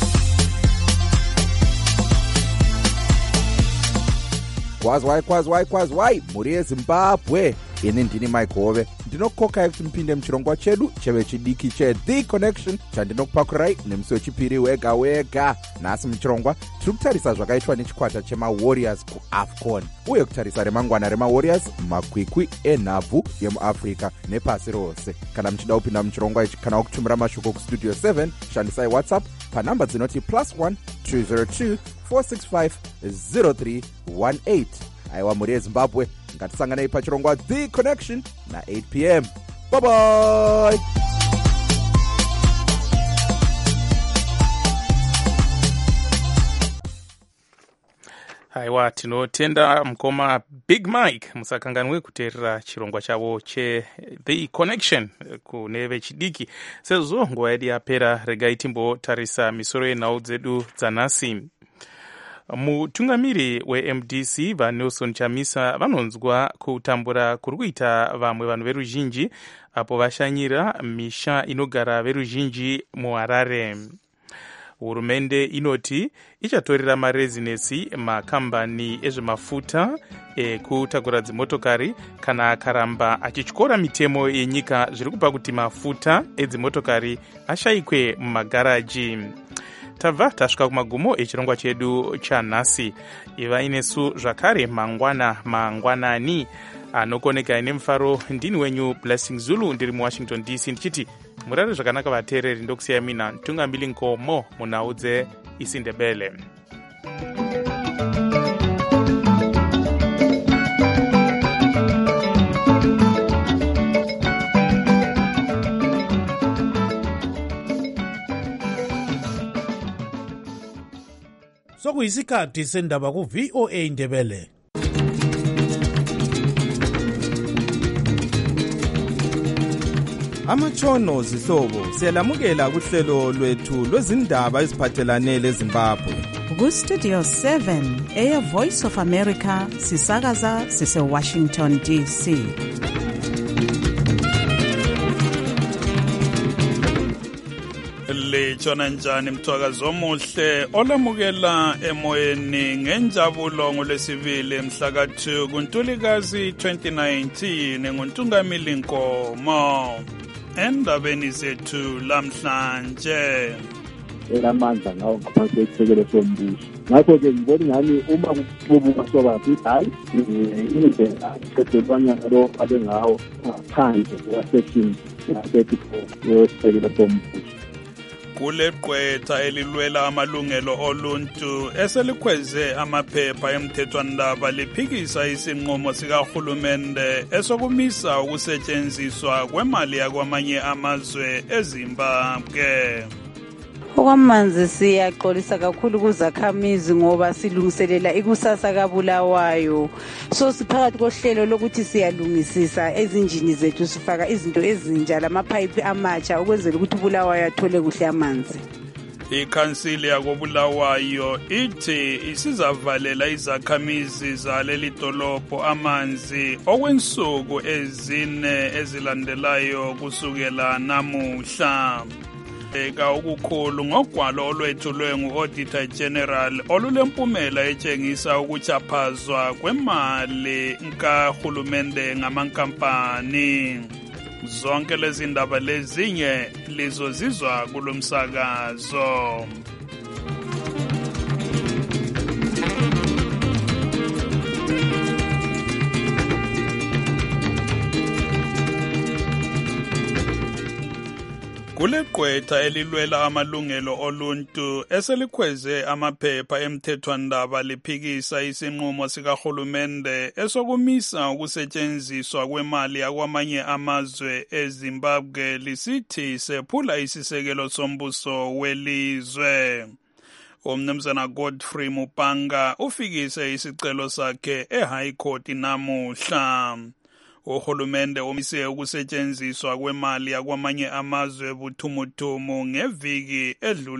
Kwazwai kwazwai kwazwai muri yeZimbabwe, ini ndini Mike Hove, ndinokokai kuti mupinde muchirongwa chedu chevechidiki cheThe Connection chandinokupakurai nemusi wechipiri wega wega. Nhasi muchirongwa tiri kutarisa zvakaitwa nechikwata chemaWarriors kuAFCON, uye kutarisa remangwana remaWarriors makwikwi enhabvu yemuAfrica nepasi rose. Kana muchida kupinda muchirongwa ichi kana kutumira mashoko kustudio seven, shandisai WhatsApp panhamba dzinoti plus one two zero two four six five zero three one eight. Aiwa muri yeZimbabwe, ngatisanganei pachirongwa The Connection na eight p m. Bye bye. Haiwa, tinotenda mukoma Big Mike musakanganwe kuteerera chirongwa chavo che The Connection kune vechidiki. Sezvo nguva yedu yapera, regai timbotarisa misoro yenhau dzedu dzanhasi. Mutungamiri weM D C vaNelson Chamisa vanonzwa kutambura kuri kuita vamwe vanhu veruzhinji apo vashanyira misha inogara veruzhinji muHarare. Hurumende inoti ichatorera marezinesi makambani ezvemafuta ekutakura dzimotokari kana akaramba achityora mitemo yenyika, zviri kupa kuti mafuta edzimotokari ashayikwe mumagaraji. Tabva tasvika kumagumo echirongwa chedu chanhasi. Iva inesu zvakare mangwana mangwanani anokoneka nemufaro. Ndini wenyu Blessing Zulu, ndiri muWashington D C ndichiti murare zvakanaka vateereri. Ndokusiyai mina Ntungambili Nkomo munhau dzeIsindebele. sokuyisikhathi sendaba ku-V O A Ndebele. Amatshono zihlobo siyalamukela kuhlelo lwethu lwezindaba eziphathelane leZimbabwe. Ku-Studio seven, Air Voice of America, sisakaza sise-Washington D C. Litshona njani mthwakazi omuhle olamukela emoyeni ngenjabulo ngolwesibili mhla ka two kuNtulikazi twenty nineteen nguNtungamili Nkomo. Endabeni zethu lamhlanje elamandla ngawo ngaphansi kwesisekelo sombuso. Ngakho-ke ngibona ingani uma kubuka sobaphi hayi indlela iqedelwanyana lo abe ngawo ngaphandle kuka-section thirty-four yesisekelo sombuso. Kule gqwetha elilwela amalungelo oluntu eselikhweze amaphepha emthethwandaba liphikisa isinqumo sikahulumende esokumisa ukusetshenziswa kwemali yakwamanye amazwe eZimbabwe. Okwamanzi siyaxolisa kakhulu kuzakhamizi ngoba silungiselela ikusasa kaBulawayo. So siphakathi kohlelo lokuthi siyalungisisa ezinjini zethu sifaka izinto ezintsha lamapipe amatsha ukwenzela ukuthi uBulawayo athole kuhle amanzi. Ikhansili yakoBulawayo ithi isizavalela izakhamizi zaleli dolopho amanzi okwensuku ezine ezilandelayo kusukela namuhla. Eka ukukhulu ngogwalo olwethulwe ngu-Auditor General olulempumela etshengisa ukuchaphazwa kwemali kahulumende ngamankampani. Zonke lezi ndaba lezinye lizozizwa kulomsakazo. Kule gqwetha elilwela amalungelo oluntu eselikhweze amaphepha emthethwandaba liphikisa isinqumo sikahulumende esokumisa ukusetshenziswa kwemali yakwamanye amazwe eZimbabwe lisithi sephula isisekelo sombuso welizwe. Umnumzana Godfrey Mupanga ufikise isicelo sakhe eHigh Court namuhla. Uhulumende umise ukusetshenziswa kwemali yakwamanye amazwe buthumuthumu ngeviki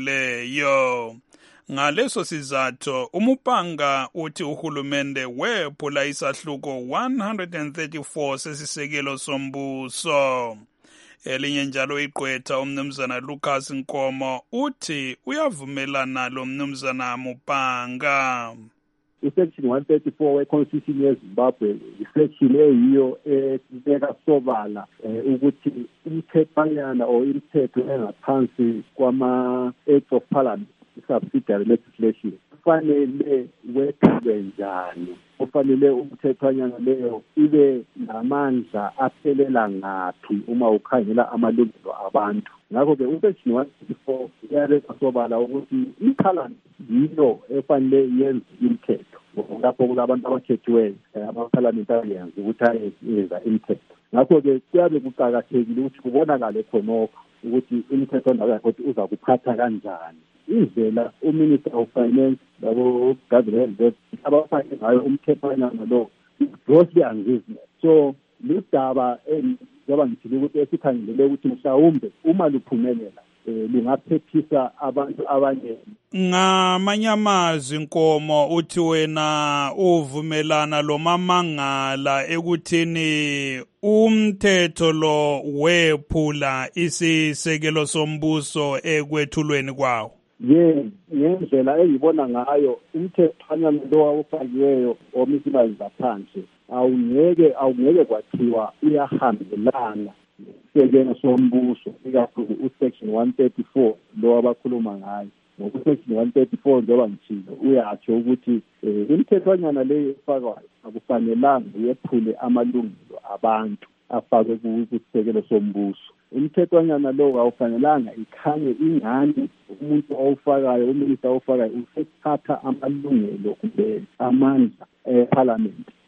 edluleyo. Ngaleso sizathu uMupanga uthi uhulumende wephula isahluko one hundred thirty-four sesisekelo sombuso. Elinye njalo igqwetha umnumzana Lucas Nkomo uthi uyavumelana lo mnumzana Mupanga. Isection one thirty-four we-Constitution yeZimbabwe isection eyiyo ebeka sobala ukuthi imithethwanyana or imithetho engaphansi kwama-Acts of Parliament, subsidiary legislation, kufanele wethulwe njani, kufanele umthethwanyana leyo ibe namandla aphelela ngaphi uma ukhangela amalungelo abantu. Ngakho-ke usection one thirty-four iyabeka sobala ukuthi iParliament yiyo efanele yenze imithetho. Lapho kulabantu abakhethiweyo ama-parliamentarians ukuthi ayenza imithetho. Ngakho-ke kuyabe kuqakathekile ukuthi kubonakale khonokho ukuthi imithetho yakho uza kuphatha kanjani. Indlela uMinister of Finance labo Gabriel abafake ngayo umthethwanyana lo grossly unreasonable. So lidaba njengoba ngithile ukuthi esikhangelele ukuthi mhlawumbe uma luphumelela lingaphephisa abantu abanye. Ngamanye amazwi Nkomo uthi wena uvumelana lo mamangala ekuthini umthetho lo wephula isisekelo sombuso ekwethulweni kwawo. Ye ngendlela engibona ngayo umthethwanyana lo awufakiweyo omisibazi zaphansi awungeke awungeke kwathiwa uyahambelana isekelo sombuso ikakhulu usection one thirty-four lo abakhuluma ngayo. Ngokusection one thirty-four njengoba ngithile uyatsho ukuthi imithethwanyana leyo efakwayo akufanelanga yephule amalungelo abantu afakwe kusisekelo sombuso. Umthethwanyana lo awufanelanga ikhanye ingane umuntu owufakayo uMinister owufakayo usethatha amalungelo kumbe amandla eParliament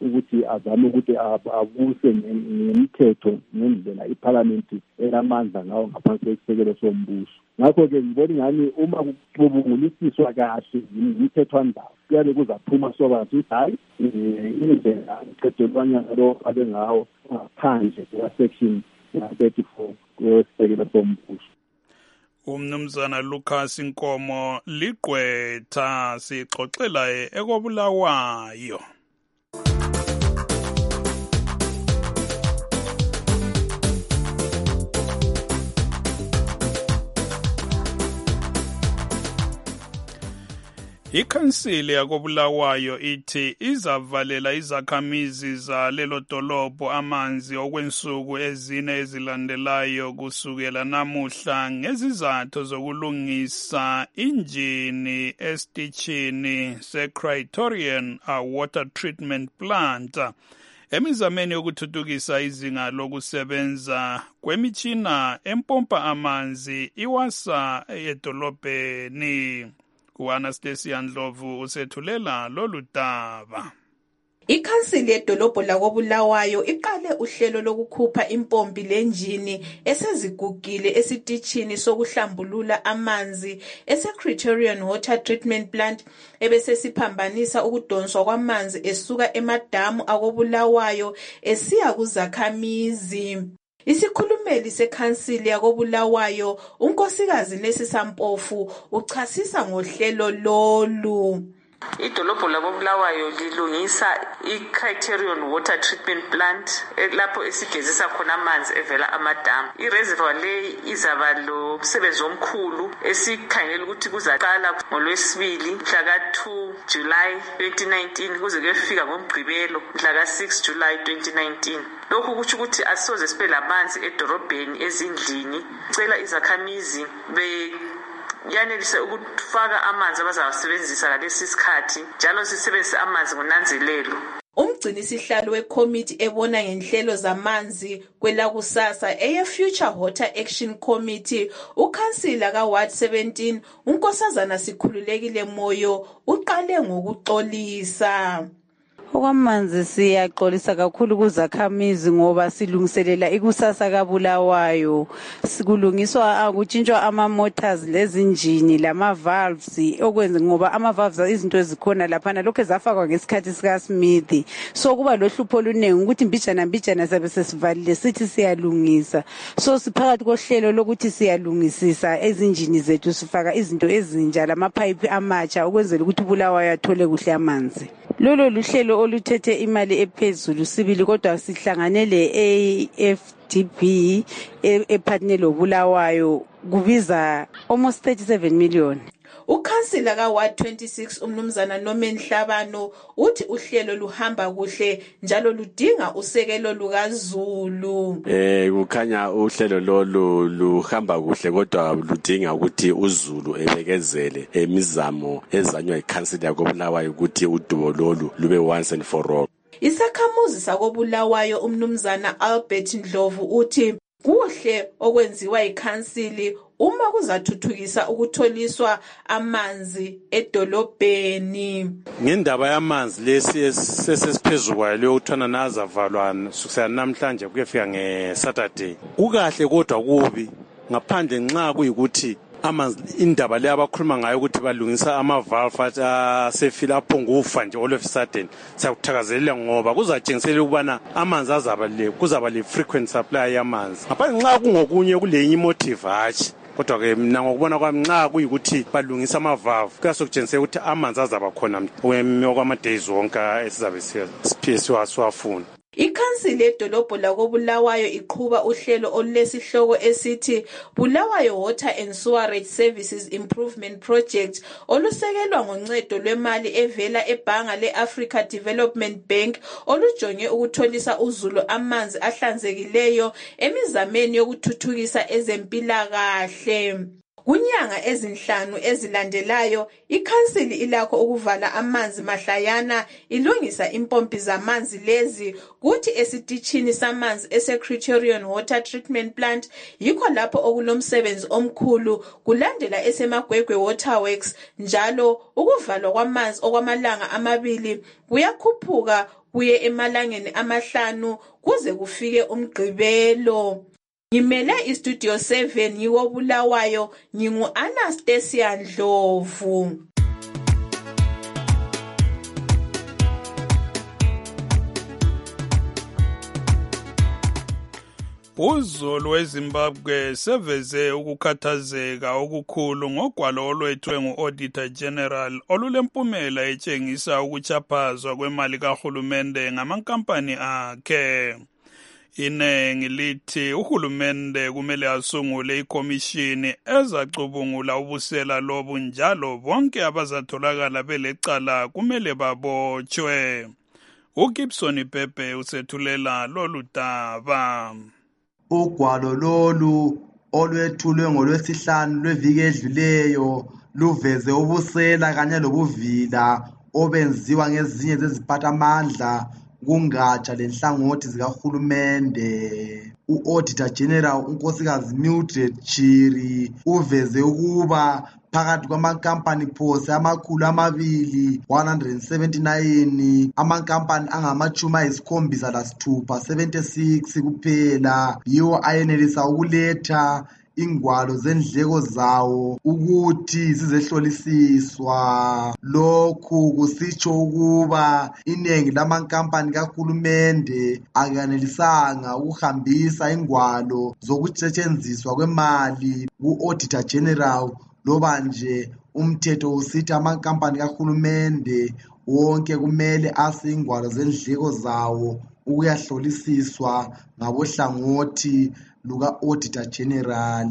ukuthi azame ukuthi abuse ngemithetho ngendlela iParliament elamandla ngawo ngaphansi kwesisekelo sombuso. Ngakho-ke ngibona ingani uma kubungulisiswa kahle imithethwandaba kuyabe kuzaphuma sobala ukuthi hayi indlela uqedelwanyana lo abe ngawo ngaphandle kwa-section thirty-four kwesisekelo sombuso. Umnumzana Lucas Nkomo liqwetha sixoxela ekobulawayo. Ikhansili yakobulawayo ithi izavalela izakhamizi zalelo dolobho amanzi okwensuku ezine ezilandelayo kusukela namuhla ngezizathu zokulungisa injini esitishini se-Criterion Water Treatment Plant emizameni yokuthuthukisa izinga lokusebenza kwemitshina empompa amanzi iwasa edolobheni. U-Anastasia Ndlovu usethulela lolu daba. Ikhansili yedolobho lakobulawayo iqale uhlelo lokukhupha impompi lenjini esezigugile esitishini sokuhlambulula amanzi ese-Criterion Water Treatment Plant ebesesiphambanisa ukudonswa kwamanzi esuka emadamu akobulawayo esiya kuzakhamizi. Isikhulumeli sekhansili yakobulawayo unkosikazi Nesisa Mpofu uchasisa ngohlelo lolu. Idolobho lakobulawayo lilungisa i-Criterion Water Treatment Plant lapho esigezisa khona amanzi evela amadamu. I-reservoir leyi izaba lo msebenzi omkhulu esikhangela ukuthi kuzaqala ngolwesibili mhla ka two July twenty nineteen kuze kuyefika ngomgqibelo mhla ka six July twenty nineteen. Lokhu kuthi ukuthi asoze sibe lamanzi edorobheni ezindlini. Cela izakhamizi be yanelise ukufaka amanzi abazawasebenzisa ngalesi sikhathi njalo sisebenzise amanzi ngonanzelelo. Umgcini sihlalo wekomiti ebona ngenhlelo zamanzi kwelakusasa eye Future Water Action Committee ukhansila ka Ward seventeen unkosazana Sikhululekile Moyo uqale ngokuxolisa. Okwamanzi siyaxolisa kakhulu kuzakhamizi ngoba silungiselela ikusasa kabulawayo. Sikulungiswa ukutshintshwa ama motors lezinjini lama valves okwenza ngoba ama valves izinto ezikhona lapha lokho ezafakwa ngesikhathi sika Smith. So kuba lohlupho oluningi ukuthi mbijana mbijana sabe sesivalile sithi siyalungisa. So siphakathi kohlelo lokuthi siyalungisisa ezinjini zethu sifaka izinto ezintsha lama pipe amatsha ukwenzela ukuthi ubulawayo athole kuhle amanzi. Lolo luhlelo oluthethe imali ephezulu sibili kodwa sihlanganele A F D B epartner lobulawayo kubiza almost thirty-seven million. Ukhansila ka Ward twenty-six umnumzana Nomen Hlabano uthi uhlelo luhamba kuhle njalo ludinga usekelo lukaZulu. Eh kukhanya uhlelo lolu luhamba kuhle kodwa ludinga ukuthi uZulu ebekezele emizamo ezanywa ikhansila yakobulawayo ukuthi udubo lolu lube once and for all. Isakhamuzi sakobulawayo umnumzana Albert Ndlovu uthi kuhle okwenziwa ikhansili uma kuzathuthukisa ukutholiswa amanzi edolobheni. Ngendaba yamanzi lesi sesesiphezulu kwayo leyokuthana nazavalwana sukusela namhlanje kuyefika ngeSaturday. Kukahle kodwa kubi ngaphandle nxa kuyikuthi amanzi indaba le abakhuluma ngayo ukuthi balungisa ama valve asefila aphonga ufa nje all of a sudden siyakuthakazelela ngoba kuzatshengisela ukubana amanzi azaba le kuzaba le frequent supply yamanzi. Ngaphandle nxa kungokunye kulenye motive hatshi kodwa ke mina ngokubona kwami nxa kuyikuthi balungisa ama valve kuyasokutshengisela ukuthi amanzi azaba khona okwama days wonke esizabe siphesiwa siwafuna. Ikhansili yedolobho lakobulawayo iqhuba uhlelo olulesihloko esithi Bulawayo Water and Sewerage Services Improvement Project olusekelwa ngoncedo lwemali evela ebhanga le-Africa Development Bank olujonge ukutholisa uZulu amanzi ahlanzekileyo emizameni yokuthuthukisa ezempilakahle. Kunyanga ezinhlanu ezilandelayo, ikhansili ilakho ukuvala amanzi mahlayana ilungisa impompi zamanzi lezi, kuthi esitishini samanzi ese-Criterion Water Treatment Plant yikho lapho okulomsebenzi omkhulu, kulandela eseMagwegwe Waterworks. Njalo ukuvalwa kwamanzi okwamalanga amabili kuyakhuphuka kuye emalangeni amahlanu kuze kufike umgqibelo. Ngimele iStudio seven yiwo Bulawayo, ngingu-Anastasia Ndlovu. Uzulu weZimbabwe seveze ukukhathazeka okukhulu ngogwalo olwethwe ngu-Auditor General olulempumela etshengisa ukuchaphazwa kwemali kahulumende ngamankampani akhe. Inengi lithi uhulumende kumele asungule ikomishini ezacubungula ubusela lobu, njalo bonke abazatholakala belecala kumele babotshwe. uGibson Pepe usethulela lolu daba. Ugwalo lolu olwethulwe ngolwesihlanu lweviki edluleyo luveze ubusela kanye lobuvila obenziwa ngezinye zeziphathamandla kungatsha lenhlangothi zikahulumende. U-Auditor General unkosikazi Mildred Chiri uveze ukuba phakathi kwamankampani phose amakhulu amabili one hundred seventy-nine amankampani angamachumi ayisikhombisa lasithupha seventy-six kuphela yiwo ayenelisa ukuletha ingwalo zendleko zawo ukuthi zizehlolisiswa. Lokhu kusitsho ukuba iningi lamankampani kahulumende akanelisanga ukuhambisa ingwalo zokusetshenziswa kwemali ku-Auditor General, loba nje umthetho usithi amankampani kahulumende wonke kumele ase ingwalo zendleko zawo ukuyahlolisiswa ngabohlangothi luka-Auditor General.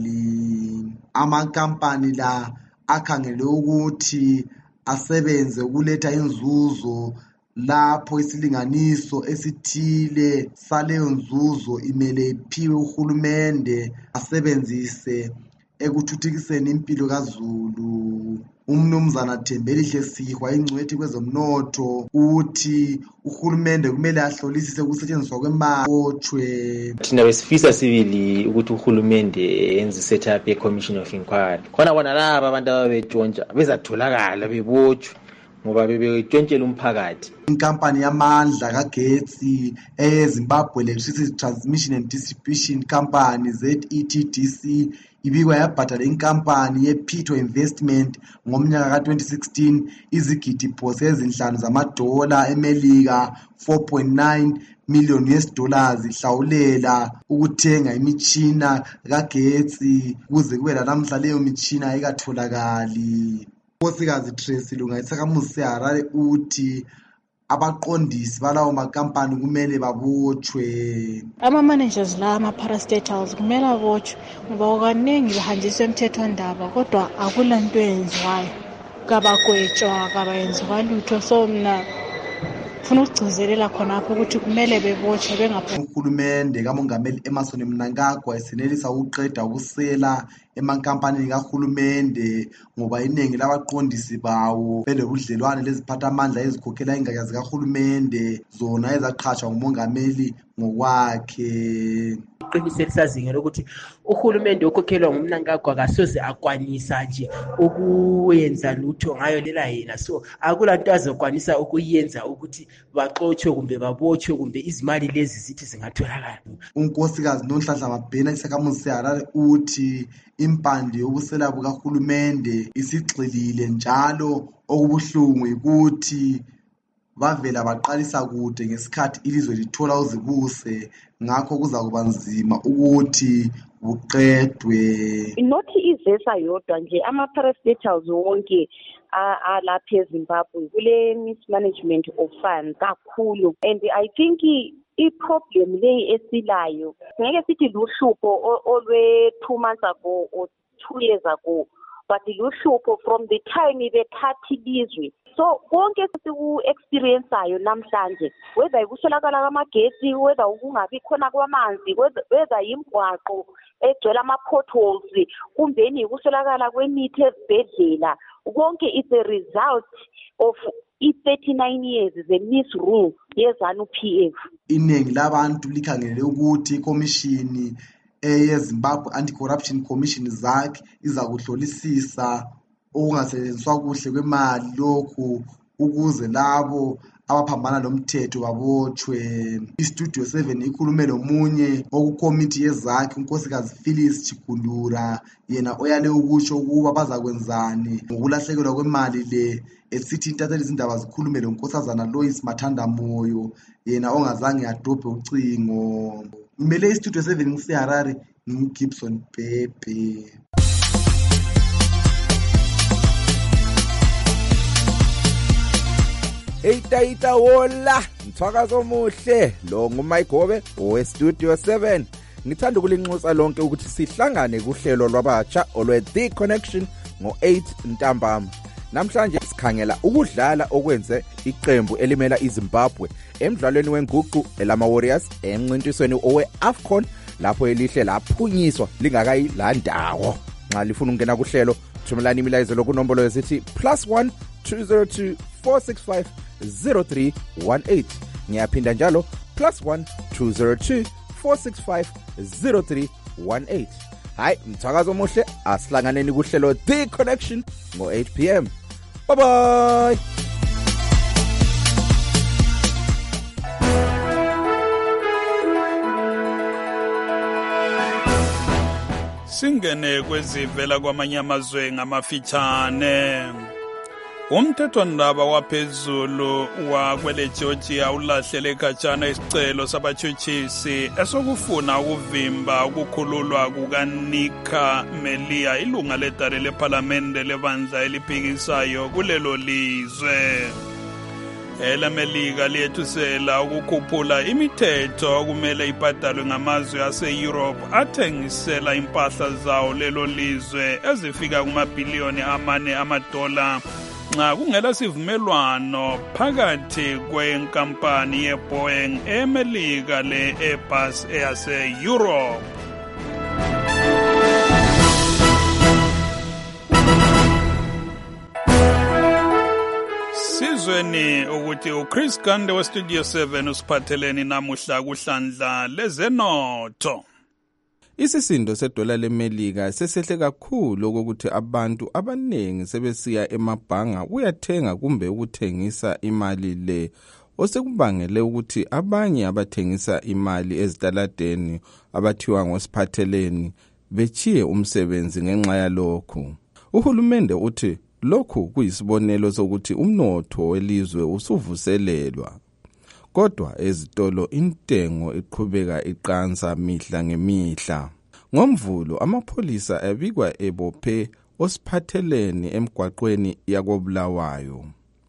Amankampani la akhangele ukuthi asebenze ukuletha inzuzo lapho isilinganiso esithile saleyo nzuzo imele iphiwe uhulumende asebenzise ekuthuthukiseni impilo kaZulu. Umnumzana Thembelihle Sihwa ingcwethi kwezomnotho uthi uhulumende kumele ahlolisise ukusetshenziswa kwemali otshwe. Thina besifisa sibili ukuthi uhulumende enze set up a commission of inquiry khona bona laba abantu ababetshontsha bezatholakala bebotshwe ngoba bebetshontshelwa umphakathi. Inkampani yamandla kagetsi eyeZimbabwe Electricity Transmission and Distribution Company Z E T D C ibikwa yabhadala inkampani yePito Investment ngomnyaka ka twenty sixteen izigidi phose ezinhlanu zamadola eMelika four point nine million U S dollars ihlawulela ukuthenga imitshina kagetsi kuze kube lanamhla leyo mitshina ayikatholakali. Nkosikazi Tracy Lungaisakamuzi seHarare uthi abaqondisi balawo makampani kumele babotshwe. Ama-managers la ama-parastatals kumele abotshwe ngoba kaningi bahanjiswa emthethwandaba kodwa akula nto eyenziwayo, kabagwetshwa kabayenziwa lutho. So mna funa ukugcizelela khonapho ukuthi kumele bebotshwe bengaphi. Uhulumende kamongameli Emmerson Mnangagwa esenelisa ukuqeda ubusela emankampanini kahulumende ngoba iningi labaqondisi bawo belobudlelwane leziphathamandla ezikhokhela ingatsha zikahulumende zona ezaqhatshwa ngumongameli ngokwakhe. Iqiniso elisazingela ukuthi uhulumende okhokhelwa nguMnangagwa kasoze akwanisa nje ukuyenza lutho ngayo lela yena, so akulanto azokwanisa ukuyenza ukuthi baxotshwe kumbe babotshwe kumbe izimali lezi zithi zingatholakala. Unkosikazi Nonhlanhla Mabhena isakamuzi seHarare uthi impande yobusela bukahulumende isigxilile njalo okubuhlungu ukuthi bavela baqalisa kude ngesikhathi ilizwe lithola uzibuse, ngakho kuza kuba nzima ukuthi buqedwe. Nothi izesa yodwa nje ama-parastatals wonke alapha eZimbabwe kule mismanagement of funds kakhulu, and I think i-problem leyi esilayo ngeke sithi luhlupho olwe two months ago or two years ago, but luhlupho from the time bethatha ilizwe So konke siku-experienceayo namhlanje, whether ikuswelakala kwamagetsi, whether ukungabi khona kwamanzi, whether imigwaqo egcwele ama-potholes, kumbeni ikuswelakala kwemithi ezibhedlela, konke is a result of i-thirty-nine years ze-misrule ye-ZANU-P F. Iningi labantu likhangele ukuthi ikomishini eyeZimbabwe Anti-Corruption Commission zakhe iza kuhlolisisa okungasetshenziswa kuhle kwemali lokhu ukuze labo abaphambana lomthetho babotshwe. iStudio seven ikhulume lomunye okukomiti yezakhe unkosikazi Phyllis Chikundura, yena oyale ukusho ukuba bazakwenzani ngokulahlekelwa kwemali le, esithi intatheli izindaba zikhulume lonkosazana Lois Mathanda Moyo, yena ongazange adobhe ucingo. Ngimele iStudio seven ngiseHarare, ngiGibson Pepe. Eitaita wola mthwakazo omuhle lo nguMayigobe oweStudio seven. Ngithanda ukulinxusa lonke ukuthi sihlangane kuhlelo lwabatsha olwe The Connection ngo eight ntambama. Namhlanje sikhangela ukudlala okwenze iqembu elimela iZimbabwe emidlalweni wenguqu elama Warriors emncintisweni owe AFCON lapho elihle laphunyiswa lingakayi la ndawo. Nxa lifuna ukungena kuhlelo thumelani imilazelo kunombolo yesithi plus one two zero two four six five zero three one eight. Ngiyaphinda njalo plus one two zero two four six five zero three one eight. Hayi mthakazo omuhle, asihlanganeni kuhlelo The Connection ngo eight p m. Bye bye. Singene kwezivela kwamanye amazwe ngamafitshane. Umthethwandaba waphezulu wakwele Georgia ulahlele khatshana isicelo sabatshutshisi esokufuna ukuvimba ukukhululwa kukaNika Melia, ilunga ledare lephalamende lebandla eliphikisayo kulelo lizwe. EleMelika liyethusela ukukhuphula imithetho okumele ibhadalwe ngamazwe ase-Europe athengisela impahla zawo lelo lizwe ezifika kumabhiliyoni amane amadola nxa kungela sivumelwano phakathi kwenkampani yeBoeing eMelika le-Airbus eyase-Europe. Sizweni ukuthi uChris Gande weStudio seven usiphatheleni namuhla kuhlandla lezenotho. Isisindo sedola leMelika sesehle kakhulu ukuthi abantu abanengi sebesiya emabhanga uyathenga kumbe ukuthengisa imali le, osekubangele ukuthi abanye abathengisa imali ezitaladeni abathiwa ngosiphatheleni bechiye umsebenzi ngenxa yalokho. Uhulumende uthi lokhu kuyisibonelo sokuthi umnotho welizwe usuvuselelwa. Kodwa ezitolo intengo iqhubeka iqansa mihla ngemihla. NgoMvulo amapholisa abikwa ebophe osiphatheleni emgwaqweni yakoBulawayo.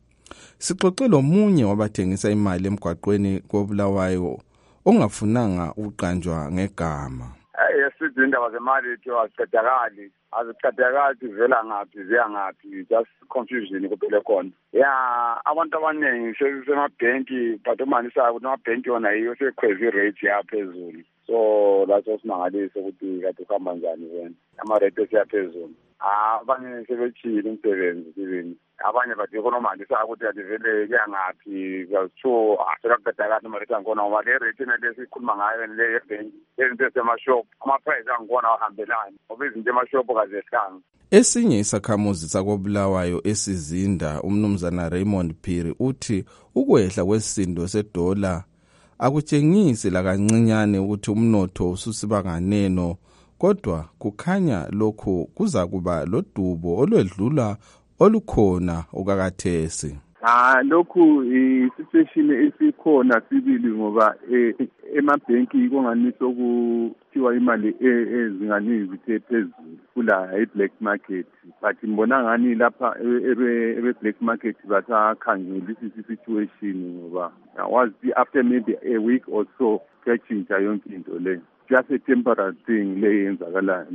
Sixoxela omunye wabathengisa imali emgwaqweni koBulawayo ongafunanga uqanjwa ngegama. Yesithi indaba zemali ke waziqedakali aziqedakali zivela ngaphi ziya ngaphi, just confusion kuphela khona. Ya abantu abaningi sesemabhenki but umanisa ukuthi amabhenki yona yiyo sekhweza irate yaphezulu. So lapho simangalise ukuthi kade kuhamba njani wena ama-rate esiyaphezulu. Abanye sebechile umsebenzi even abanye bathi ekonomalisa ukuthi adivele kuya ngaphi kuzitho asekaqedakali ama-rate angkhona ngoba le rate lesikhuluma ngayo le yebhenki izinto esemashop ama-price angkhona ahambelani ngoba izinto emashop kazehlanga. Esinye isakhamuzi sakoBulawayo esizinda umnumzana Raymond Phiri uthi ukwehla kwesisindo sedola akutshengisi la kancinyane ukuthi umnotho ususiba nganeno, kodwa kukhanya lokhu kuza kuba lodubo olwedlula olukhona okakathesi. Ah lokhu i-situation esikhona sibili ngoba emabhenki konganiso ukuthiwa imali ezingani zithe phezulu kula e-black market, but ngibona ngani lapha ebe-black market bathakhangela i-situation ngoba wazi after maybe a week or so kuyachintsha yonke into le, just a temporary thing le yenzakalayo le.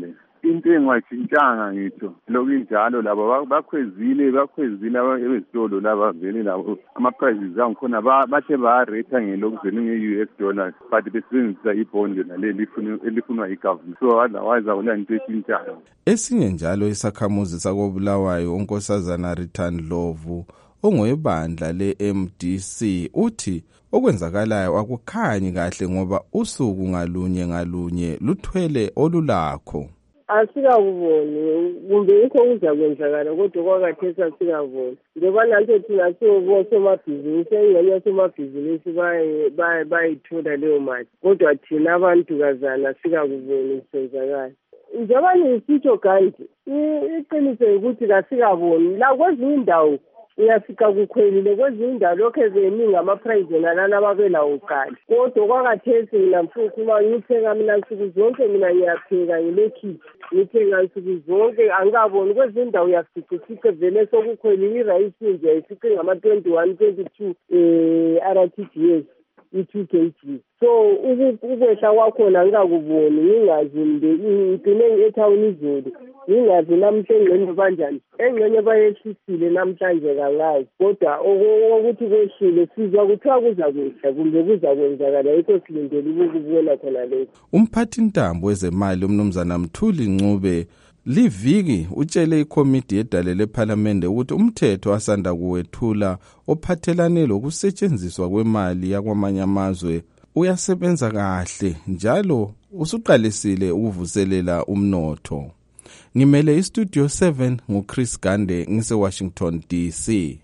into engwatshintshanga ngitho lokhu injalo labo bakhwezile bakhwezile abezitolo laba vele labo ama-prices angikhona bathe ba-rate ngelokuzeni nge-U S dollars but besebenzisa ibhondi naleli elifunwa i-government so otherwise akulanto eshintshayo. Esinye njalo isakhamuzi sakobulawayo unkosazana Return Lovu ongwebandla le-M D C uthi okwenzakalayo akukhanyi kahle ngoba usuku ngalunye ngalunye luthwele olulakho. Asikakuboni kumbe yikho kuzakwenzakala kodwa kwakathesi asikaboni ngoba nanto thina siwosomabhizinisi engxenye yosomabhizinisi bayithola leyo mali kodwa thina abantukazana sikakuboni kusenzakala. Njengoba nisitsho kanti iqiniso ukuthi kasikaboni la kwezinye indawo uyafika kukhwelile kwezinye indawo lokho zeningi ama-price nalana babelawo kuqala kodwa kwakathesi mina mfuthu uma ngitheka mina nsuku zonke mina ngiyapheka ngilekhithi ngithenga nsuku zonke angikaboni kwezinye indawo uyafica vele sokukhwelile irayisi nje ayifice ngama-twenty-one twenty-two um R T G S i-two K G so ukwehla kwakhona ngingakuboni ngingazi mbe ngigcine ethawuni izolo ngingazi namhla engxenye banjani engxenye bayehlisile namhlanje kangazi kodwa ukuthi kwehlile sizwa kuthiwa kuza kwehla kumbe kuza kwenzakala yikho silindele ukubona khona lokho. Umphathi ntambo wezemali umnumzana Mthuli Ncube liviki utshele ikomiti yedale lephalamende ukuthi umthetho asanda kuwethula ophathelane lokusetshenziswa kwemali yakwamanye amazwe uyasebenza kahle njalo usuqalisile ukuvuselela umnotho. Ngimele istudio seven nguChris Gande ngise Washington D C.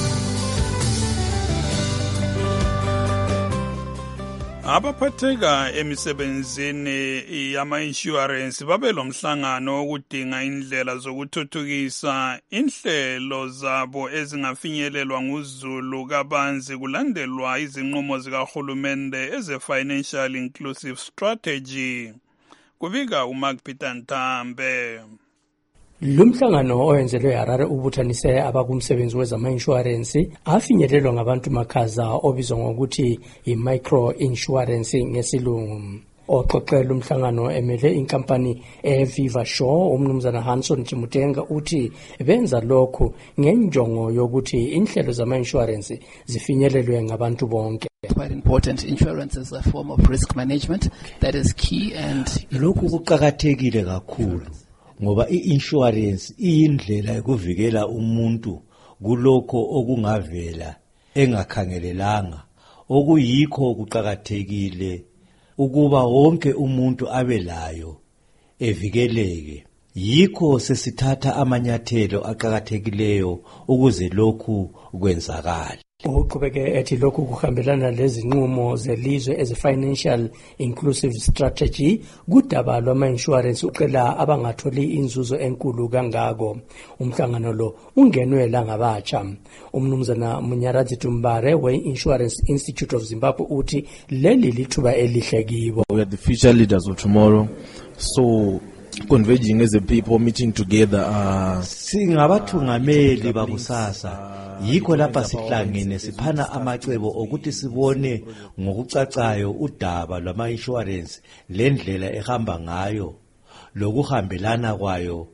Abaphatheka emisebenzini yama-insurance babe lomhlangano okudinga indlela zokuthuthukisa inhlelo zabo ezingafinyelelwa nguzulu kabanzi kulandelwa izinqumo zikahulumende eze-Financial Inclusive Strategy. Kubika uMark Peter Ntambe. Lumhlangano owenzelwe eHarare ubuthanise abakumsebenzi wezama-insurance afinyelelwa ngabantu makhaza obizwa ngokuthi i-micro insurance ngesilungu. Oxoxela umhlangano emele inkampani eViva Shore umnumzana Hanson Chimutenga uthi benza lokho ngenjongo yokuthi inhlelo zama-insurance zifinyelelwe ngabantu bonke. Quite important. Insurance is a form of risk management that is key and lokhu kuqhakathekile kakhulu ngoba i-insurance iyindlela yokuvikela umuntu kulokho okungavela engakhangelelanga okuyikho kuqhakathekile ukuba wonke umuntu abelayo evikeleke. Yikho sesithatha amanyathelo aqhakathekileyo ukuze lokhu kwenzakale. Uqhubeke ethi lokhu kuhambelana lezinqumo zelizwe eze-Financial Inclusive Strategy kudaba lwama-insurance uqela abangatholi inzuzo enkulu kangako. Umhlangano lo ungenwela ngabatsha. Umnumzana Munyarazi Tumbare we-Insurance Institute of Zimbabwe uthi leli lithuba elihle kibo. We are the future leaders of tomorrow, so converging as a people meeting together uh, singabathungameli bakusasa yikho lapha sihlangene siphana amacebo okuthi sibone ngokucacayo udaba lwama-insurance lendlela ehamba ngayo lokuhambelana kwayo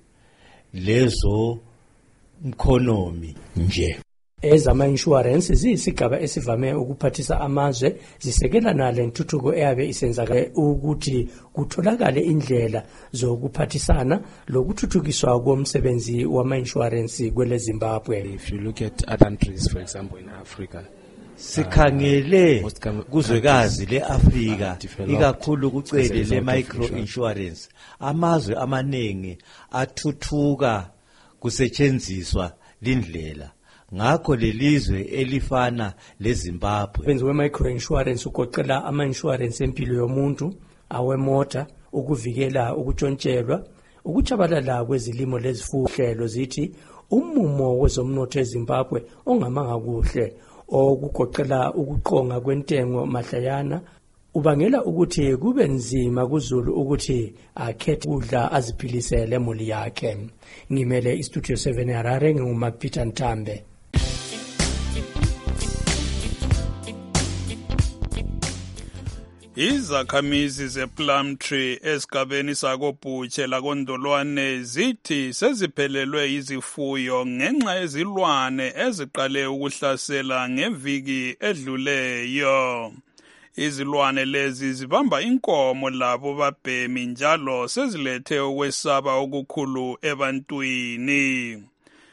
lezo economy nje. Ezama-insurance ziyisigaba esivame ukuphathisa amazwe zisekelana lentuthuko eyabe isenzakala ukuthi kutholakale indlela zokuphathisana lokuthuthukiswa komsebenzi wama-insurance kwele Zimbabwe. If you look at other countries, for example in Africa, sikhangele kuzwekazi le-Afrika ikakhulu kucele le-micro insurance amazwe amaningi athuthuka kusetshenziswa lindlela. Ngakho lelizwe elifana leZimbabwe benze we-micro insurance ugoqela ama-insurance empilo yomuntu awemota ukuvikela ukuntshontshelwa ukuchabalala kwezilimo lezifuhlelo zithi umumo wezomnotho eZimbabwe ongamanga kuhle okugoqela ukuqonga kwentengo mahlayana ubangela ukuthi kube nzima kuZulu ukuthi akhethe ukudla aziphilisele emuli yakhe. Ngimele istudio seven eHarare nginguMark Peter Ntambe. Izakhamizi zePlumtree esigabeni sakobhutshe lakondolwane zithi seziphelelwe izifuyo ngenxa yezilwane eziqale ukuhlasela ngeviki edluleyo. Izilwane lezi zibamba inkomo labo babhemi njalo sezilethe ukwesaba okukhulu ebantwini.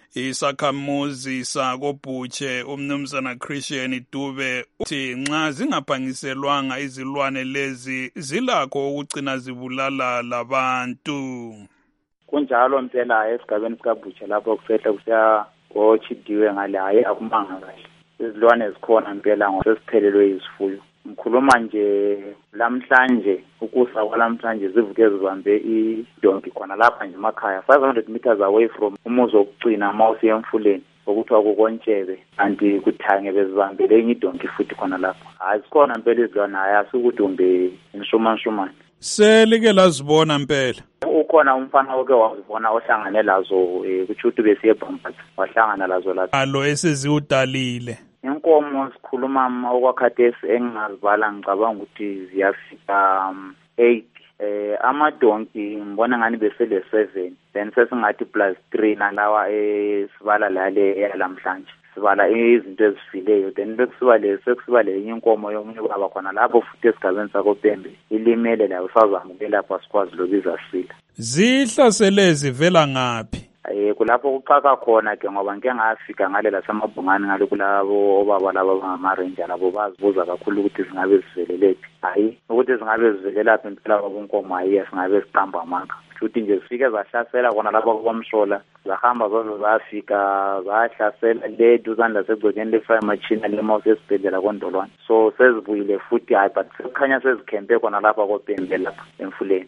Isakhamuzi sakobhutshe umnumzana Christian Dube uthi nxa zingaphangiselwanga izilwane lezi zilakho ukugcina zibulala labantu. Kunjalo mpela esigabeni sikabhutshe lapho kusehle kusiya ngochidiwe ngale hayi akumanga kahle. Izilwane zikhona mpela ngosesiphelelwe izifuyo. Ngikhuluma nje lamhlanje ukusa kwalamhlanje zivuke zibambe idonki khona lapha nje emakhaya five hundred meters away from umuzi wokugcina mawusi emfuleni okuthiwa kukontshebe anti kuthange bezibambele enye idonki futhi khona lapha. Hayi sikhona mpela izilwane hayi asikuthi umbe inshumanshumane. Selike lazibona mpela. Ukhona umfana oke wazibona ohlangane lazo kuthi uthi besiye Bhambatha wahlangana lazo lapha. Alo eseziudalile. Inkomo sikhuluma okwakhathesi engingazibala ngicabanga ukuthi ziyafika um, eight. Eh amadonki ngibona ngani besele seven. Then sesingathi plus three nalawa esibala lale yalamhlanje. Sibala izinto ezifileyo then bekusibale sekusibale enye inkomo yomunye baba khona lapho futhi esigabeni sakopembe ilimele la usazamukela lapha sikwazi lobiza sila. Zihlasele zivela ngapi? Eh kulapho kuqhaka khona ke ngoba ngeke ngafika ngale lasemabhungani ngale kulabo obaba laba bangama-ranger labo bazibuza kakhulu ukuthi zingabe zivelelaphi. Hayi ukuthi zingabe zivelelaphi impela kwabonkomo hayi singabe siqamba amanga. Futhi nje sifike zahlasela khona lapha kwamshola zahamba zazo zafika zahlasela le duzanda segcokeni le fire machine le mouse esibhedlela kondolwane. So sezibuyile futhi hayi but sekukhanya sezikhempe khona lapha kopembe lapha emfuleni.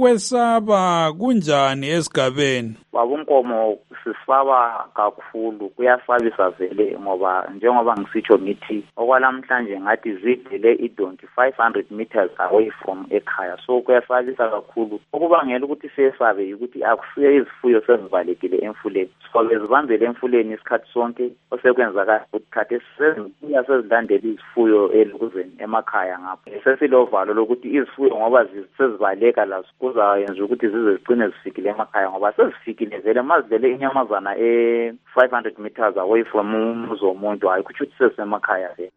Ukwesaba kunjani esigabeni? Babonkomo sisaba kakhulu kuyasabisa vele ngoba njengoba ngisitsho ngithi okwalamhlanje ngathi zidele idonki five hundred meters away from ekhaya. So kuyasabisa kakhulu okubangela ukuthi sesabe ukuthi akusiye izifuyo sezivalekile emfuleni. So bezibambele emfuleni isikhathi sonke osekwenzaka ukuthi sezibuya sezilandela izifuyo elukuzeni emakhaya ngapha. Sesilovalo lokuthi izifuyo ngoba sezivaleka lazo kuzayenza ukuthi zize zigcine zifikile emakhaya ngoba sezifikile vele mazivele inyamazana e five hundred meters away from umuzi womuntu hayi kuthi sesemakhaya vele.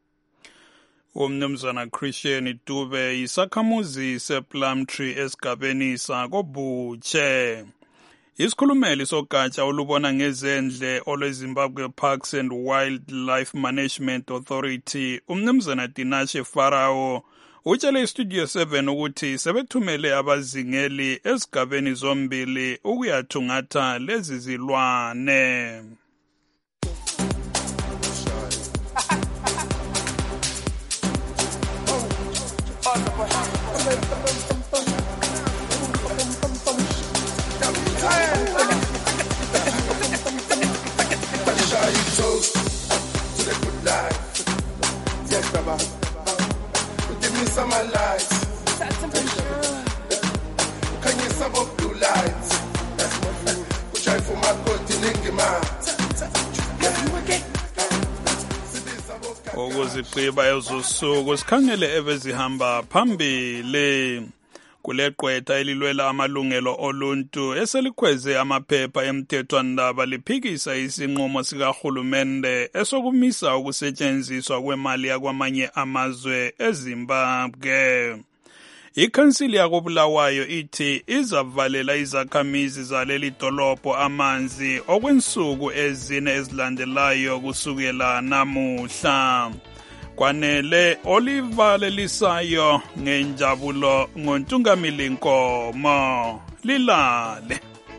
Umnumzana Christian Dube isakhamuzi sePlumtree esigabeni sakobhutshe. Isikhulumeli sogatsha olubona ngezendle olweZimbabwe Parks and Wildlife Management Authority umnumzana Dinashe Farao utshele iStudio seven ukuthi sebethumele abazingeli esigabeni zombili ukuyathungatha lezi zilwane. Some lights, can you some of blue lights? Which I for my continent, Ukuzigqiba ezosuku sikhangele ebezihamba phambili kuleqwetha elilwela amalungelo oluntu eselikhweze amaphepha emthethwandaba liphikisa isinqumo sikahulumende esokumisa ukusetshenziswa kwemali yakwamanye amazwe eZimbabwe. Ikhansili yakobulawayo ithi izavalela izakhamizi zaleli dolobho amanzi okwensuku ezine ezilandelayo kusukela namuhla. Kwanele olivalelisayo ngenjabulo ngontungamili Nkomo lilale.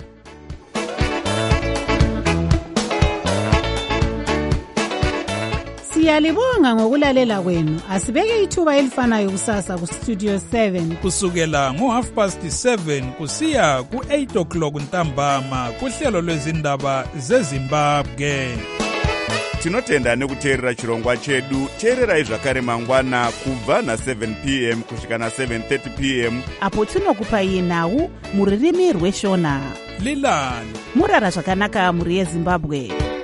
Siyalibonga ngokulalela kwenu. Asibeke ithuba elifanayo kusasa ku Studio seven kusukela ngo half past seven kusiya ku eight o'clock ntambama kuhlelo lwezindaba zeZimbabwe. Tinotenda nekuteerera chirongwa chedu. Teererai zvakare mangwana kubva na seven p m kusvika na seven thirty p m apo tinokupai nhau muririmi rweshona. Lilani murara zvakanaka muri yeZimbabwe.